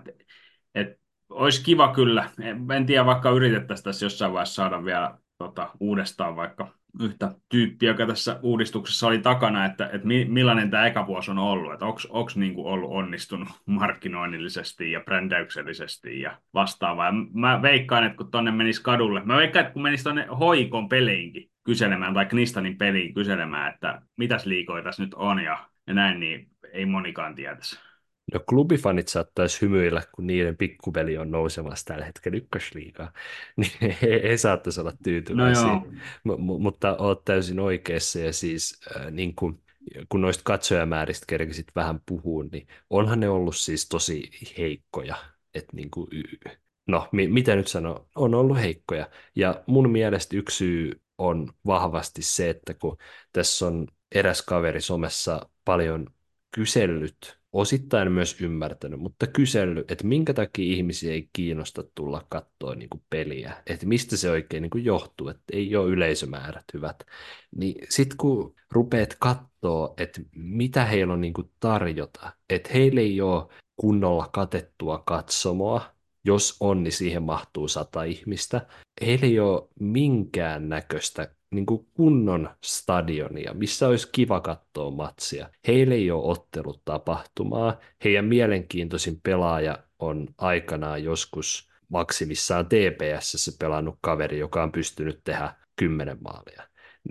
Speaker 1: Olisi kiva kyllä. En tiedä, vaikka yritettäisiin tässä jossain vaiheessa saada vielä uudestaan vaikka yhtä tyyppiä, joka tässä uudistuksessa oli takana, että millainen tämä eka vuosi on ollut, että onko niinku ollut onnistunut markkinoinnillisesti ja brändäyksellisesti ja vastaavaa. Ja mä veikkaan, että kun tonne menisi kadulle, mä veikkaan, että kun menisi tonne Hoikon peliinkin kyselemään tai Knistanin peliin kyselemään, että mitäs liigoja tässä nyt on ja näin, niin ei monikaan tietäisi.
Speaker 3: No klubifanit saattaisi hymyillä, kun niiden pikkuveli on nousemassa tällä hetkellä ykkösliigaa, niin he saattaisi olla tyytyväisiä.
Speaker 1: No
Speaker 3: mutta olet täysin oikeassa, ja siis niin kun noista katsojamääristä kerkisit vähän puhua, niin onhan ne ollut siis tosi heikkoja. Et niin kuin, no, mitä nyt sanoo, on ollut heikkoja. Ja mun mielestä yksi syy on vahvasti se, että kun tässä on eräs kaveri somessa paljon kysellyt, osittain myös ymmärtänyt, mutta kysellyt, että minkä takia ihmisiä ei kiinnosta tulla katsoa niin kuin peliä, että mistä se oikein niin kuin johtuu, että ei ole yleisömäärät hyvät. Niin sitten kun rupeat katsoa, että mitä heillä on niin kuin tarjota, että heillä ei ole kunnolla katettua katsomoa, jos on, niin siihen mahtuu 100 ihmistä. Heillä ei ole minkään näköistä niin kuin kunnon stadionia, missä olisi kiva katsoa matsia. Heillä ei ole ottelutapahtumaa. Heidän mielenkiintoisin pelaaja on aikanaan joskus maksimissaan TPS:ssä pelannut kaveri, joka on pystynyt tehdä 10 maalia. Niin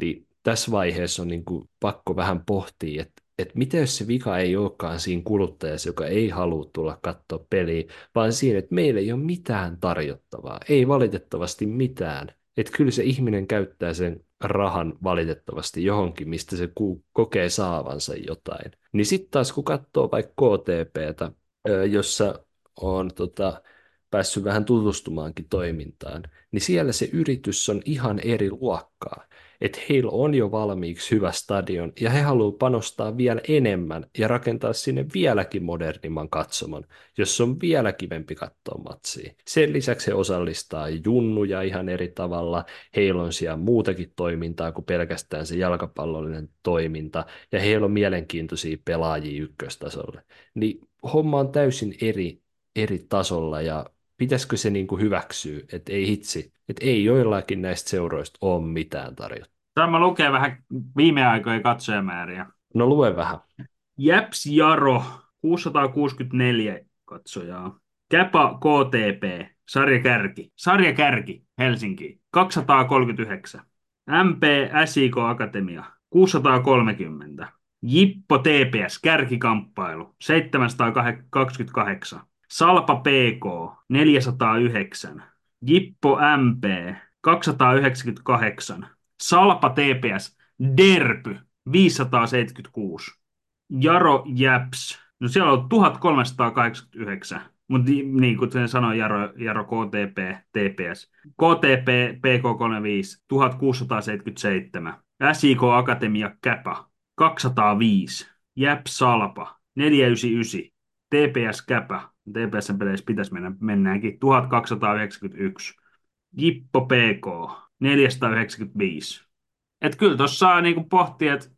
Speaker 3: tässä vaiheessa on niin kuin pakko vähän pohtia, että mitä jos se vika ei olekaan siinä kuluttajassa, joka ei halua tulla katsoa peliä, vaan siinä, että meillä ei ole mitään tarjottavaa, ei valitettavasti mitään. Että kyllä se ihminen käyttää sen rahan valitettavasti johonkin, mistä se kokee saavansa jotain. Niin sitten taas kun katsoo vaikka KTPtä, jossa on päässyt vähän tutustumaankin toimintaan, niin siellä se yritys on ihan eri luokkaa. Että heillä on jo valmiiksi hyvä stadion ja he haluavat panostaa vielä enemmän ja rakentaa sinne vieläkin modernimman katsomon, jos on vielä kivempi katsoa matsia. Sen lisäksi he osallistaa junnuja ihan eri tavalla, heillä on siellä muutakin toimintaa kuin pelkästään se jalkapallollinen toiminta ja heillä on mielenkiintoisia pelaajia ykköstasolle. Niin homma on täysin eri tasolla ja pitäisikö se niin kuin hyväksyä, että ei hitsi, että ei joillakin näistä seuroista ole mitään tarjota.
Speaker 1: Tämä lukee vähän viime aikojen katsojamääriä.
Speaker 3: No lue vähän.
Speaker 1: Japs Jaro, 664 katsojaa. Käpa KTP, sarjakärki Helsinki, 239. MP SIK Akatemia, 630. Jippo TPS, kärkikamppailu, 728. Salpa PK, 409. Jippo MP, 298. Salpa TPS, Derpy, 576. Jaro Japs, no siellä on 1389, mutta niin kuin sen sanoi Jaro KTP TPS. KTP PK35, 1677. SIK Akatemia Käpä, 205. Japs Salpa, 499. TPS Käpä, TPS:n peleissä pitäisi mennäänkin, 1291. Jippo PK, 495. Että kyllä tuossa saa niinku pohtia, että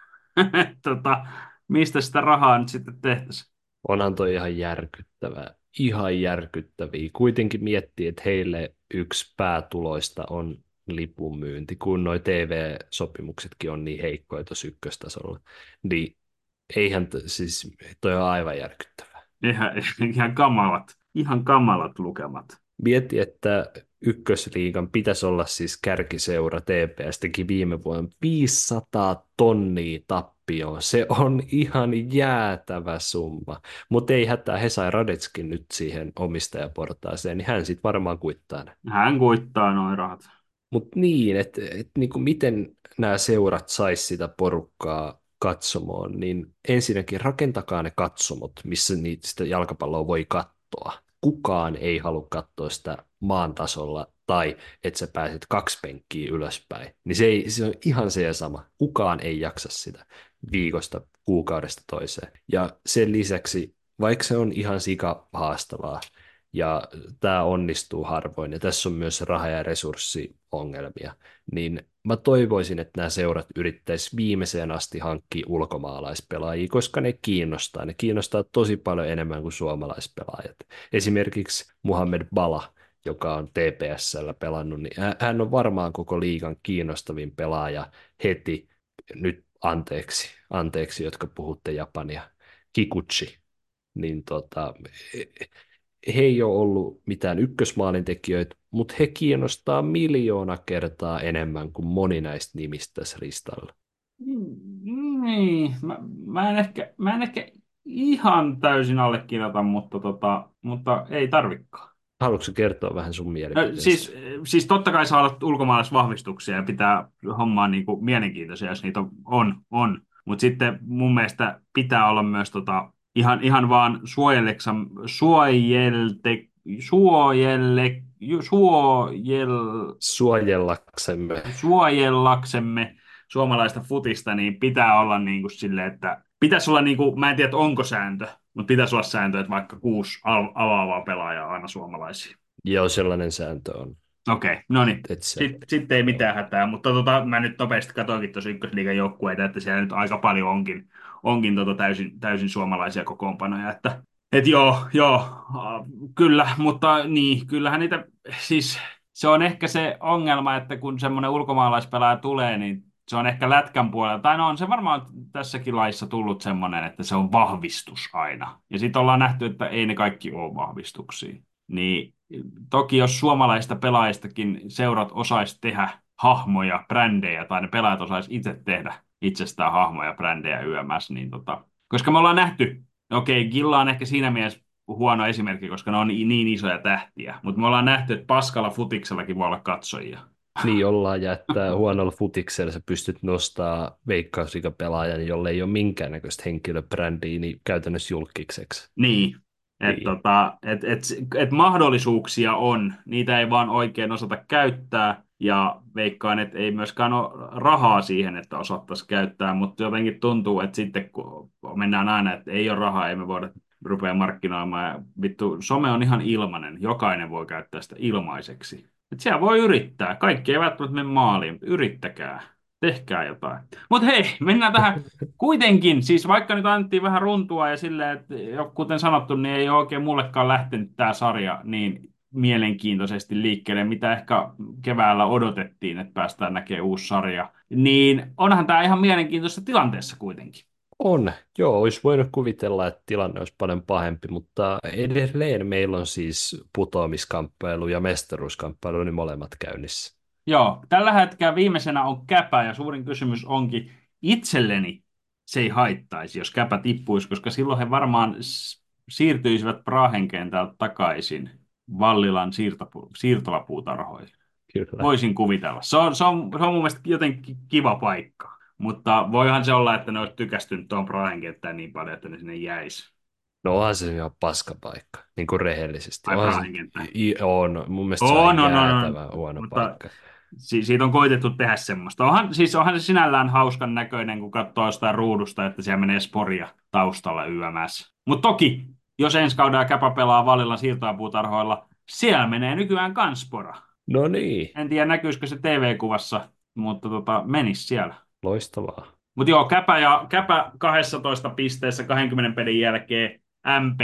Speaker 1: mistä sitä rahaa nyt sitten tehtäisiin.
Speaker 3: Onhan toi ihan järkyttävää. Ihan järkyttäviä. Kuitenkin miettii, että heille yksi päätuloista on lipun myynti, kun noi TV-sopimuksetkin on niin heikkoja tuossa ykköstasolla. Niin eihän, siis toi on aivan järkyttävää.
Speaker 1: Ihan kamalat lukemat.
Speaker 3: Mietti, että ykkösliigan pitäisi olla siis kärkiseura TPS teki viime vuonna 500 tonnia tappioon. Se on ihan jäätävä summa. Mutta ei hätää, he sai Radetskin nyt siihen omistajaportaaseen, niin hän sitten varmaan kuittaa ne.
Speaker 1: Hän kuittaa noin rahat.
Speaker 3: Mutta niin, että niinku miten nämä seurat sais sitä porukkaa katsomoon, niin ensinnäkin rakentakaa ne katsomot, missä niitä sitä jalkapalloa voi katsoa. Kukaan ei halua katsoa sitä maan tasolla tai että sä pääset 2 penkkiä ylöspäin. Niin se on ihan se ja sama. Kukaan ei jaksa sitä viikosta, kuukaudesta toiseen. Ja sen lisäksi, vaikka se on ihan sika haastavaa, ja tämä onnistuu harvoin, ja tässä on myös raha- ja resurssiongelmia, niin mä toivoisin, että nämä seurat yrittäisi viimeiseen asti hankkia ulkomaalaispelaajia, koska ne kiinnostaa. Ne kiinnostaa tosi paljon enemmän kuin suomalaispelaajat. Esimerkiksi Muhammed Bala, joka on TPS:llä pelannut, niin hän on varmaan koko liigan kiinnostavin pelaaja heti. Nyt anteeksi, jotka puhutte japania, Kikuchi, niin he ei ole ollut mitään ykkösmaalintekijöitä, mutta he kiinnostaa 1,000,000 kertaa enemmän kuin moni näistä nimistä tässä listalla.
Speaker 1: Niin, mä en ehkä ihan täysin allekirjoita, mutta ei tarvikaan.
Speaker 3: Haluatko kertoa vähän sun
Speaker 1: No,
Speaker 3: mielipiteestä?
Speaker 1: siis totta kai saa olla ulkomaalaisvahvistuksia ja pitää hommaa niin kuin mielenkiintoisia, jos niitä on. Mutta sitten mun mielestä pitää olla myös ihan vaan
Speaker 3: Suojellaksemme.
Speaker 1: suojellaksemme suomalaista futista, niin pitää olla niin kuin silleen, että pitäisi olla niin kuin, mä en tiedä onko sääntö, mutta pitäisi olla sääntö, että vaikka 6 avaavaa pelaajaa on aina suomalaisia.
Speaker 3: Joo, sellainen sääntö on.
Speaker 1: Okei, no niin.
Speaker 3: Et se,
Speaker 1: Sitten ei mitään hätää, mutta mä nyt nopeasti katsoinkin tuossa ykkösliigan joukkueita, että siellä nyt aika paljon onkin täysin suomalaisia kokoonpanoja, että kyllä, mutta niin, kyllähän niitä, siis se on ehkä se ongelma, että kun semmoinen ulkomaalaispelaaja tulee, niin se on ehkä lätkän puolella, tai no on se varmaan tässäkin laissa tullut semmoinen, että se on vahvistus aina, ja sitten ollaan nähty, että ei ne kaikki ole vahvistuksia, niin toki jos suomalaista pelaajistakin seurat osaisi tehdä hahmoja, brändejä, tai ne pelaajat osaisi itse tehdä itsestään hahmoja, brändejä YMS, niin koska me ollaan nähty, okei, Gilla on ehkä siinä mielessä huono esimerkki, koska ne on niin isoja tähtiä, mutta me ollaan nähty, että paskalla futiksellakin voi olla katsojia.
Speaker 3: Niin ollaan, ja että huonolla futiksella sä pystyt nostaa veikkausliigapelaajan, jolle ei ole minkäännäköistä henkilöbrändiä, niin käytännössä julkikseksi.
Speaker 1: Niin, että
Speaker 3: Niin.
Speaker 1: et mahdollisuuksia on, niitä ei vaan oikein osata käyttää, ja veikkaan, että ei myöskään ole rahaa siihen, että osattaisiin käyttää, mutta jotenkin tuntuu, että sitten kun mennään aina, että ei ole rahaa, ei me voida rupea markkinoimaan, ja vittu, some on ihan ilmainen, jokainen voi käyttää sitä ilmaiseksi. Että siellä voi yrittää, kaikki ei välttämättä mene maaliin, mutta yrittäkää, tehkää jotain. Mutta hei, mennään tähän. Kuitenkin, siis vaikka nyt annettiin vähän runtua ja silleen, että kuten sanottu, niin ei ole oikein mullekaan lähtenyt tämä sarja niin mielenkiintoisesti liikkeelle, mitä ehkä keväällä odotettiin, että päästään näkemään uusi sarja. Niin onhan tämä ihan mielenkiintoisessa tilanteessa kuitenkin.
Speaker 3: On, joo, olisi voinut kuvitella, että tilanne olisi paljon pahempi, mutta edelleen meillä on siis putoamiskamppailu ja mestaruuskamppailu, niin molemmat käynnissä.
Speaker 1: Joo, tällä hetkellä viimeisenä on Käpä ja suurin kysymys onkin itselleni se ei haittaisi, jos Käpä tippuisi, koska silloin he varmaan siirtyisivät Prahen kentältä takaisin Vallilan siirtolapuutarhoihin.
Speaker 3: Kyllä.
Speaker 1: Voisin kuvitella. Se on mun mielestä jotenkin kiva paikka, mutta voihan se olla, että ne olisi tykästynyt tuon Prahen kenttään niin paljon, että ne sinne jäisi.
Speaker 3: No onhan se ihan paskapaikka, niin kuin rehellisesti.
Speaker 1: Ai
Speaker 3: Onhan se,
Speaker 1: Prahen kenttä.
Speaker 3: on, mun mielestä se on
Speaker 1: On.
Speaker 3: jäätävän huono
Speaker 1: Mutta
Speaker 3: paikka.
Speaker 1: siitä on koitettu tehdä semmoista. Onhan se sinällään hauskan näköinen, kun katsoo sitä ruudusta, että siellä menee sporia taustalla YMS. Mutta toki, jos ensi kaudella Käpä pelaa Vallilla siirtoapuutarhoilla, siellä menee nykyään kans spora.
Speaker 3: No niin,
Speaker 1: En tiedä näkyisikö se TV-kuvassa, mutta menis siellä.
Speaker 3: loistavaa.
Speaker 1: Mutta joo, Käpä 12 pisteessä 20 pelin jälkeen, MP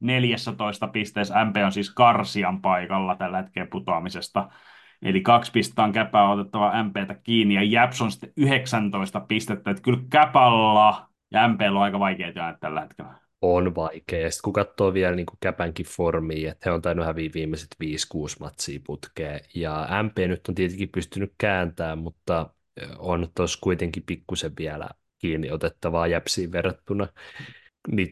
Speaker 1: 14 pisteessä. MP on siis Karsian paikalla tällä hetkellä putoamisesta. Eli 2 pistettä on Käpää otettava MPtä kiinni ja Japs on sitten 19 pistettä. Että kyllä Käpällä ja MPllä on aika vaikea tilanne tällä hetkellä.
Speaker 3: On vaikea. Ja sitten kun katsoo vielä niin kuin Käpänkin formia, että he on tainnut häviä viimeiset 5-6 matsia putkeen. Ja MP nyt on tietenkin pystynyt kääntämään, mutta on tuossa kuitenkin pikkusen vielä kiinni otettavaa Japsiin verrattuna. Niin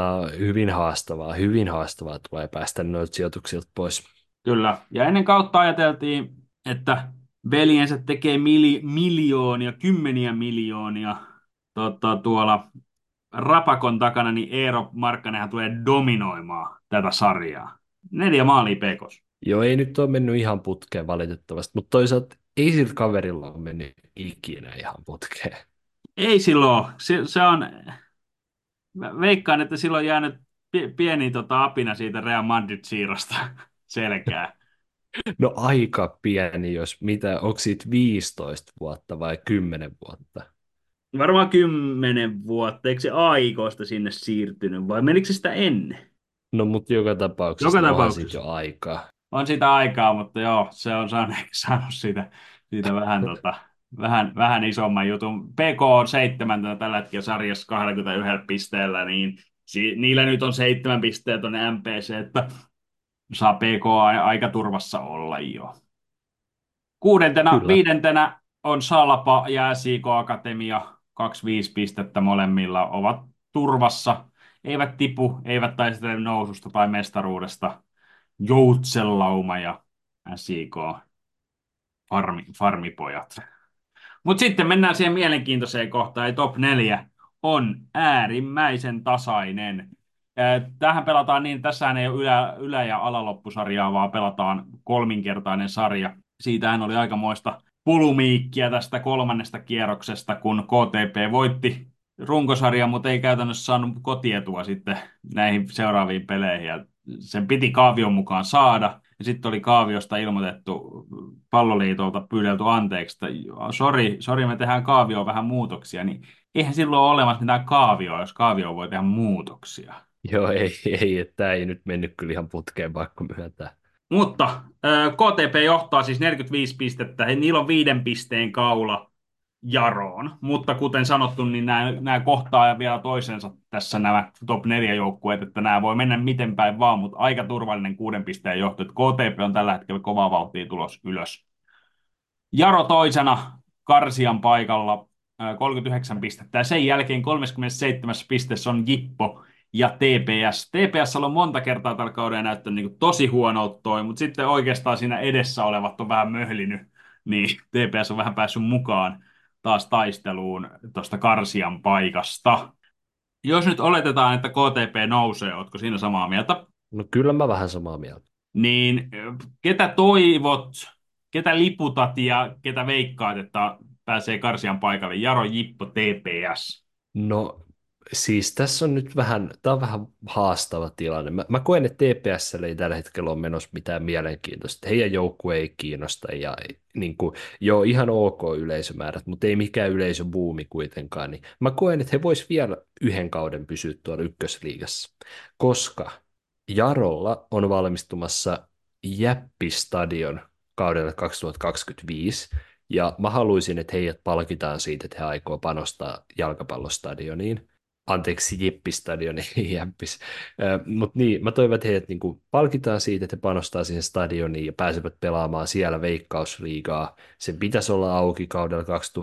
Speaker 3: hyvin haastavaa tulee päästä noilta sijoituksilta pois.
Speaker 1: Kyllä. Ja ennen kautta ajateltiin, että veljensä tekee miljoonia, kymmeniä miljoonia tuolla Rapakon takana, niin Eero Markkanenhan tulee dominoimaan tätä sarjaa. 4 maalia pekos.
Speaker 3: Joo, ei nyt ole mennyt ihan putkeen valitettavasti, mutta toisaalta ei sillä kaverilla ole mennyt ikinä ihan putkeen.
Speaker 1: Ei silloin. Se on, mä veikkaan, että silloin on jäänyt pieni apina siitä Real Madrid-siirrosta selkää.
Speaker 3: No aika pieni, jos mitä, onko siitä 15 vuotta vai 10 vuotta?
Speaker 1: Varmaan 10 vuotta. Eikö se Aikoista sinne siirtynyt vai menikö se sitä ennen?
Speaker 3: No mutta joka tapauksessa,
Speaker 1: Joka
Speaker 3: onhan siitä
Speaker 1: tapauksessa.
Speaker 3: jo aikaa.
Speaker 1: On sitä aikaa, mutta joo, se on saanut siitä vähän isomman jutun. PK on 7 tällä hetkellä sarjassa 21 pisteellä, niin niillä nyt on 7 pistettä tuonne MPC, että saa PK aika turvassa olla jo. 6.
Speaker 3: Kyllä.
Speaker 1: 5. on Salpa ja SIK Akatemia, 25 pistettä molemmilla ovat turvassa. Eivät tipu, eivät taistele noususta tai mestaruudesta. Joutsenlauma ja SIK farmipojat. Mutta sitten mennään siihen mielenkiintoiseen kohtaan. Top 4 on äärimmäisen tasainen. Tähän pelataan niin, tässähän ei ole ylä- ja alaloppusarjaa, vaan pelataan kolminkertainen sarja. Siitähän oli aikamoista pulumiikkiä tästä 3. kierroksesta, kun KTP voitti runkosarja, mutta ei käytännössä saanut kotietua sitten näihin seuraaviin peleihin. Ja sen piti Kaavion mukaan saada. Ja sitten oli Kaaviosta ilmoitettu Palloliitolta pyydelty anteeksi, että sori, me tehdään Kaavioon vähän muutoksia. Niin eihän silloin ole olemassa mitään Kaavioa, jos Kaavio voi tehdä muutoksia.
Speaker 3: Joo, että tämä ei nyt mennyt kyllä ihan putkeen, pakko myöntää.
Speaker 1: Mutta KTP johtaa siis 45 pistettä. Niillä on 5 pisteen kaula Jaroon. Mutta kuten sanottu, niin nämä kohtaa vielä toisensa tässä nämä top 4 joukkueet, että nämä voi mennä miten päin vaan, mutta aika turvallinen 6 pisteen johto. Että KTP on tällä hetkellä kovaa vauhtia tulos ylös. Jaro toisena Karsian paikalla 39 pistettä. Ja sen jälkeen 37 pisteessä on Jippo ja TPS. TPS on monta kertaa tällä kaudella näyttänyt niin kuin tosi huonolta toi, mutta sitten oikeastaan siinä edessä olevat on vähän möhlinyt, niin TPS on vähän päässyt mukaan taas taisteluun tuosta Karsian paikasta. Jos nyt oletetaan, että KTP nousee, ootko siinä samaa mieltä?
Speaker 3: No kyllä mä vähän samaa mieltä.
Speaker 1: Niin ketä toivot, ketä liputat ja ketä veikkaat, että pääsee Karsian paikalle? Jaro, Jippo, TPS.
Speaker 3: No siis tässä on nyt vähän, tämä on vähän haastava tilanne. Mä koen, että TPS:llä ei tällä hetkellä ole menossa mitään mielenkiintoista. Heidän joukkue ei kiinnosta ja niin kuin, joo, ihan ok yleisömäärät, mutta ei mikään yleisöbuumi kuitenkaan. Niin mä koen, että he vois vielä yhden kauden pysyä tuolla ykkösliigassa, koska Jarolla on valmistumassa Jäppistadion kaudelle 2025, ja mä haluaisin, että heidät palkitaan siitä, että he aikoo panostaa jalkapallostadioniin. Anteeksi, Jippistadion, ei Jäppis. Mutta niin, mä toivon, että heidät niinku palkitaan siitä, että he panostaa siihen stadioniin ja pääsevät pelaamaan siellä Veikkausliigaa. Sen pitäisi olla auki kaudella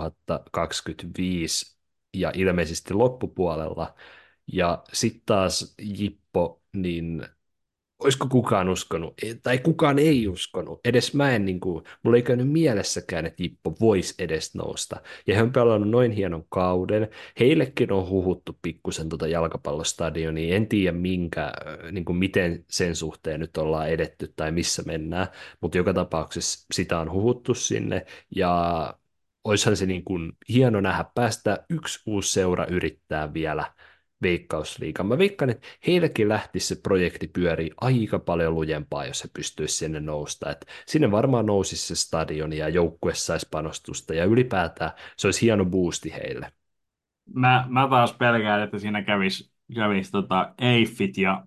Speaker 3: 2025 ja ilmeisesti loppupuolella. Ja sitten taas Jippo, niin olisiko kukaan uskonut, tai kukaan ei uskonut, edes mä en, niin kuin, mulla ei käynyt mielessäkään, että Jippo voisi edes nousta, ja he on pelannut noin hienon kauden, heillekin on huhuttu pikkusen tuota jalkapallostadionia, en tiedä niin kuin miten sen suhteen nyt ollaan edetty tai missä mennään, mutta joka tapauksessa sitä on huhuttu sinne, ja olisihan se niin kuin hieno nähdä päästä yksi uusi seura yrittää vielä Veikkausliigan. Mä veikkaan, että heilläkin lähtisi se projekti pyörii aika paljon lujempaa, jos he pystyisivät sinne nousta. Et sinne varmaan nousisi se stadion ja joukkue saisi panostusta ja ylipäätään se olisi hieno boosti heille.
Speaker 1: Mä taas pelkään, että siinä kävis Eiffit ja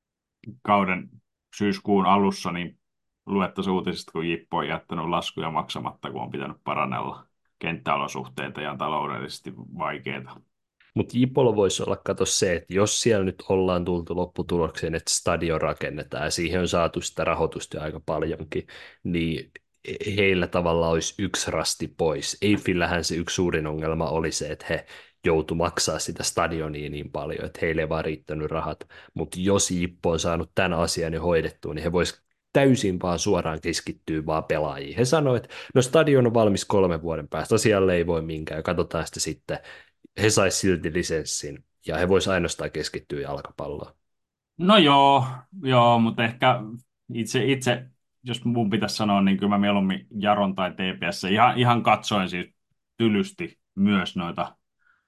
Speaker 1: kauden syyskuun alussa, niin luettaisiin uutisista, kun Jippo on jättänyt laskuja maksamatta, kun on pitänyt parannella kenttäolosuhteita ja taloudellisesti vaikeita.
Speaker 3: Mutta Jipolla voisi olla, kato se, että jos siellä nyt ollaan tultu lopputulokseen, että stadion rakennetaan ja siihen on saatu sitä rahoitusta aika paljonkin, niin heillä tavallaan olisi yksi rasti pois. Eiffillähän se yksi suurin ongelma oli se, että he joutu maksaa sitä stadionia niin paljon, että heille ei vaan riittänyt rahat. Mutta jos Jippo on saanut tämän asian jo hoidettua, niin he vois täysin vaan suoraan keskittyä vaan pelaajiin. He sanoivat, että no stadion on valmis 3 vuoden päästä, asialle ei voi minkään, ja katsotaan sitä sitten he sais silti lisenssin ja he vois ainoastaan keskittyä jalkapalloon.
Speaker 1: No joo, mutta ehkä itse, jos mun pitäisi sanoa, niin kyllä mä mieluummin Jaron tai TPS. Ihan katsoen siis tylysti myös noita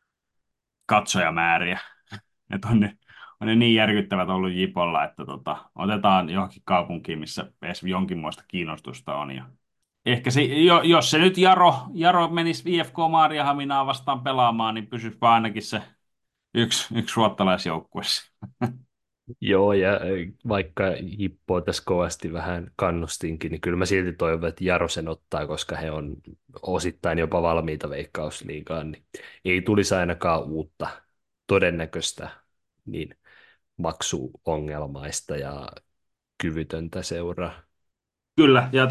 Speaker 1: katsojamääriä. Että on ne niin järkyttävät ollut Jipolla, että otetaan johonkin kaupunkiin, missä edes jonkinmoista kiinnostusta on. Ja ehkä jos se nyt Jaro menisi IFK Maariahaminaa vastaan pelaamaan, niin pysyisi vaan ainakin se yksi ruottalaisjoukkue.
Speaker 3: Joo, ja vaikka Jippoa tässä kovasti vähän kannustinkin, niin kyllä mä silti toivon, että Jaro sen ottaa, koska he on osittain jopa valmiita Veikkausliigaan, niin ei tulisi ainakaan uutta todennäköistä niin maksuongelmaista ja kyvytöntä seuraa.
Speaker 1: Kyllä, ja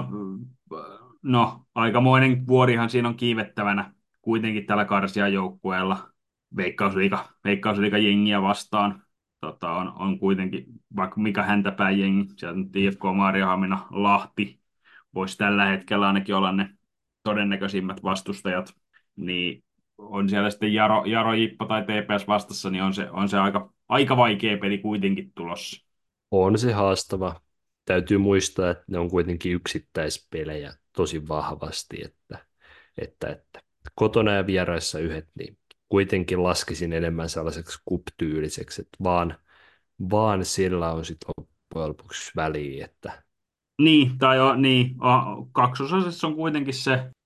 Speaker 1: no, aikamoinen vuorihan siinä on kiivettävänä kuitenkin tällä Karsian joukkueella Veikkausliiga jengiä vastaan. On kuitenkin vaikka mikä häntäpää jengi, sieltä nyt IFK Maariahamina, Lahti voisi tällä hetkellä ainakin olla ne todennäköisimmät vastustajat, niin on siellä sitten Jaro Jippo tai TPS vastassa, niin on se aika vaikea peli kuitenkin tulossa.
Speaker 3: On se haastava. Täytyy muistaa, että ne on kuitenkin yksittäispelejä tosi vahvasti, että kotona ja vieraissa yhdet, niin kuitenkin laskisin enemmän sellaiseksi kup-tyyliseksi, että vaan sillä on sitten loppujen lopuksi väliä, että
Speaker 1: Niin, kaksosaisessa on kuitenkin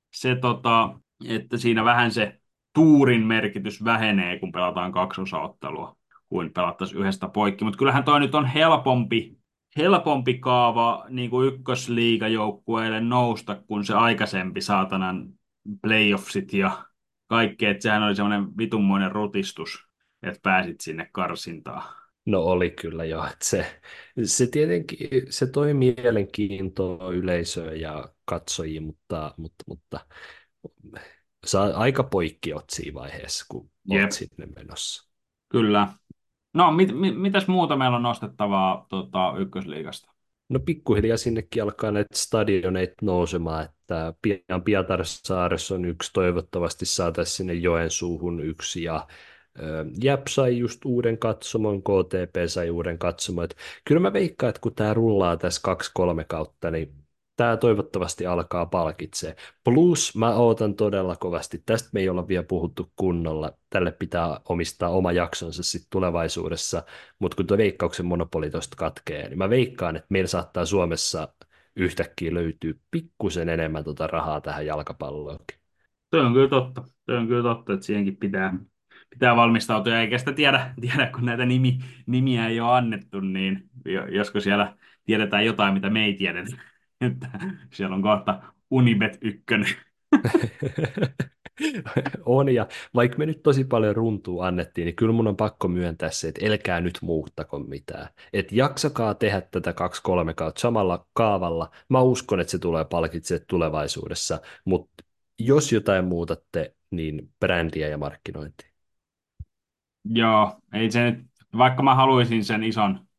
Speaker 1: että siinä vähän se tuurin merkitys vähenee, kun pelataan kaksosaottelua, kuin pelattaisiin yhdestä poikki. Mutta kyllähän toi nyt on helpompi kaava niin kuin ykkösliigajoukkueille nousta kuin se aikaisempi saatanan playoffsit ja kaikkea. Että sehän oli semmoinen vitunmoinen rutistus, että pääsit sinne karsintaan.
Speaker 3: No oli kyllä jo, että se tietenkin se toi mielenkiintoa yleisöön ja katsojiin, mutta aika poikki oot siinä vaiheessa, kun oot
Speaker 1: Jep,
Speaker 3: sinne menossa.
Speaker 1: kyllä. No, mitäs muuta meillä on nostettavaa ykkösliigasta?
Speaker 3: No pikkuhiljaa sinnekin alkaa näitä stadioneita nousemaan, että pian Pietarsaaressa on yksi, toivottavasti saataisiin sinne Joensuuhun yksi ja Jäp sai just uuden katsomon, KTP sai uuden katsomon. Et kyllä mä veikkaan, että kun tämä rullaa tässä 2-3 kautta, niin tämä toivottavasti alkaa palkitsee. Plus mä ootan todella kovasti, tästä me ei olla vielä puhuttu kunnolla, tälle pitää omistaa oma jaksonsa sitten tulevaisuudessa, mutta kun tuo Veikkauksen monopoli tuosta katkee, niin mä veikkaan, että meillä saattaa Suomessa yhtäkkiä löytyy pikkusen enemmän rahaa tähän jalkapalloonkin.
Speaker 1: Toi on kyllä totta. Toi on kyllä totta, että siihenkin pitää valmistautua. Eikä sitä tiedä kun näitä nimiä ei ole annettu, niin josko siellä tiedetään jotain, mitä me ei tiedetä. Että siellä on kohta Unibet 1.
Speaker 3: On, ja vaikka me nyt tosi paljon runtua annettiin, niin kyllä mun on pakko myöntää se, että älkää nyt muuttako mitään. Että jaksakaa tehdä tätä 2-3 kautta samalla kaavalla. Mä uskon, että se tulee palkitsemaan tulevaisuudessa, mutta jos jotain muutatte, niin brändiä ja markkinointia.
Speaker 1: Joo, ei se nyt, vaikka mä haluaisin sen ison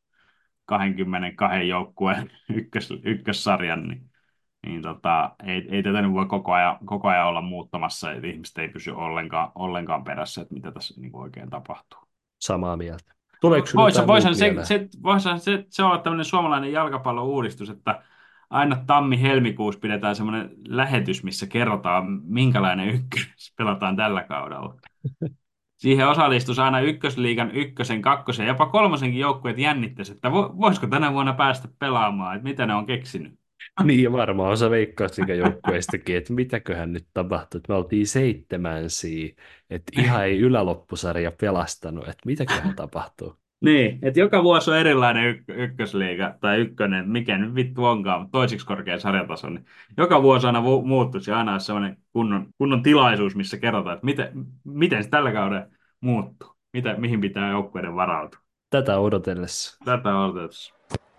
Speaker 1: 22 joukkueen ykkössarjan, niin ei tätä nyt voi koko ajan olla muuttamassa, että ihmiset ei pysy ollenkaan perässä, että mitä tässä niin kuin oikein tapahtuu.
Speaker 3: Samaa mieltä. Tuleeko sinulle jotain
Speaker 1: Voisihan
Speaker 3: muuta mieleen?
Speaker 1: se olla tämmöinen suomalainen jalkapallon-uudistus, että aina tammi-helmikuussa pidetään semmoinen lähetys, missä kerrotaan, minkälainen ykkös pelataan tällä kaudella. Siihen osallistuisi aina ykkösliigan ykkösen, kakkosen, jopa kolmosenkin joukkueet jännittäisi, että voisiko tänä vuonna päästä pelaamaan, että mitä ne on keksinyt.
Speaker 3: Niin, varmaan osa Veikkausliigan-joukkueistakin, että mitäköhän nyt tapahtui, että me oltiin 7 että ihan ei yläloppusarja pelastanut, että mitäköhän tapahtuu.
Speaker 1: Niin, että joka vuosi on erilainen ykkösliiga tai ykkönen, mikä nyt vittu onkaan, mutta toisiksi korkea sarjataso, niin joka vuosi aina muuttuisi ja aina olisi sellainen kunnon tilaisuus, missä kerrotaan, että miten se tällä kaudella muuttuu, mihin pitää joukkueiden varautua.
Speaker 3: Tätä odotellessa.
Speaker 1: Tätä odotetaan.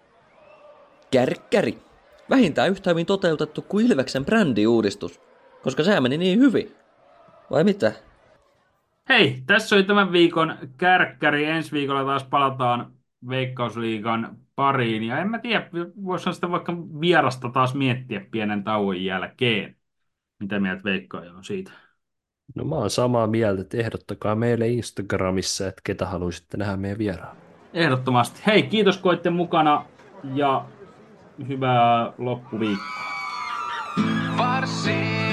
Speaker 5: Kärkkäri. Vähintään yhtä hyvin toteutettu kuin Ilveksen brändiuudistus, koska sehän meni niin hyvin. Vai mitä?
Speaker 1: Hei, tässä oli tämän viikon kärkkäri. Ensi viikolla taas palataan Veikkausliigan pariin. Ja en mä tiedä, voisihan sitä vaikka vierasta taas miettiä pienen tauon jälkeen. Mitä mieltä Veikkaaja on siitä?
Speaker 3: No mä oon samaa mieltä, että ehdottakaa meille Instagramissa, että ketä haluaisitte nähdä meidän vieraan.
Speaker 1: Ehdottomasti. Hei, kiitos kun olitte mukana ja hyvää loppuviikkoa.
Speaker 2: Varssi